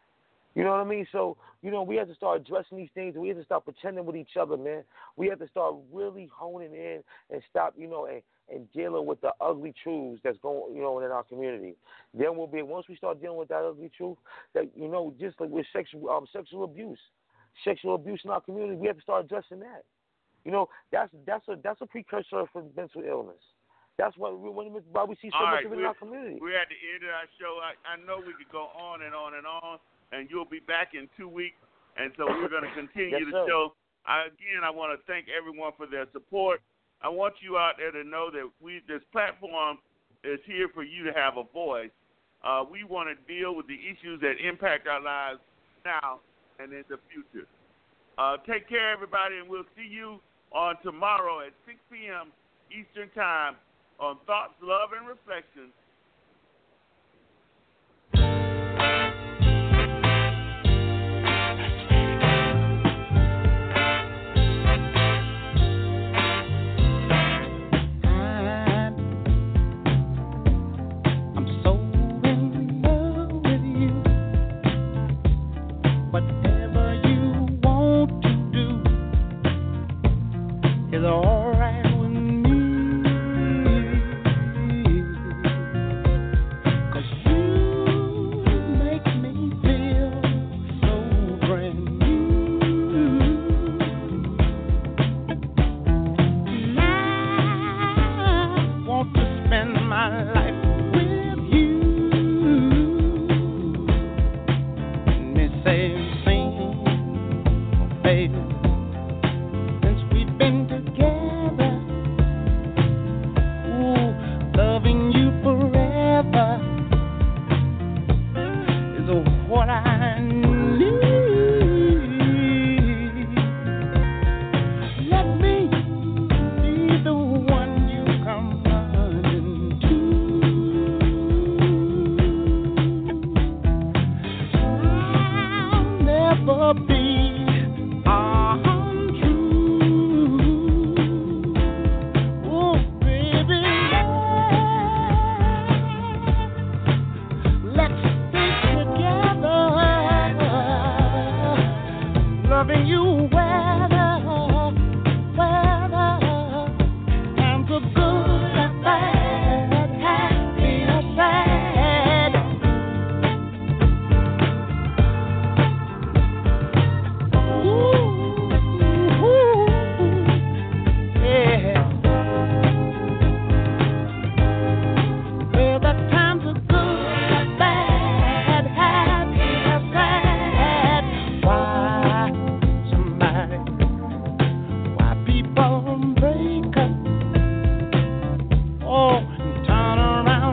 You know what I mean? So, you know, we have to start addressing these things. We have to start pretending with each other, man. We have to start really honing in and stop, you know, and, and dealing with the ugly truths that's going, you know, in our community. Then we'll be, once we start dealing with that ugly truth, that, you know, just like with sexual um, sexual abuse, sexual abuse in our community, we have to start addressing that. You know, that's that's a that's a precursor for mental illness. That's why we, why we see so All much right, of it in our community. We're at the end of our show. I, I know we could go on and on and on. And you'll be back in two weeks, and so we're going to continue yes, the sir. show. I, again, I want to thank everyone for their support. I want you out there to know that we this platform is here for you to have a voice. Uh, we want to deal with the issues that impact our lives now and in the future. Uh, take care, everybody, and we'll see you on tomorrow at six p.m. Eastern Time on Thoughts, Love, and Reflections.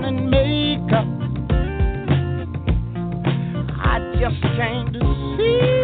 Just came to see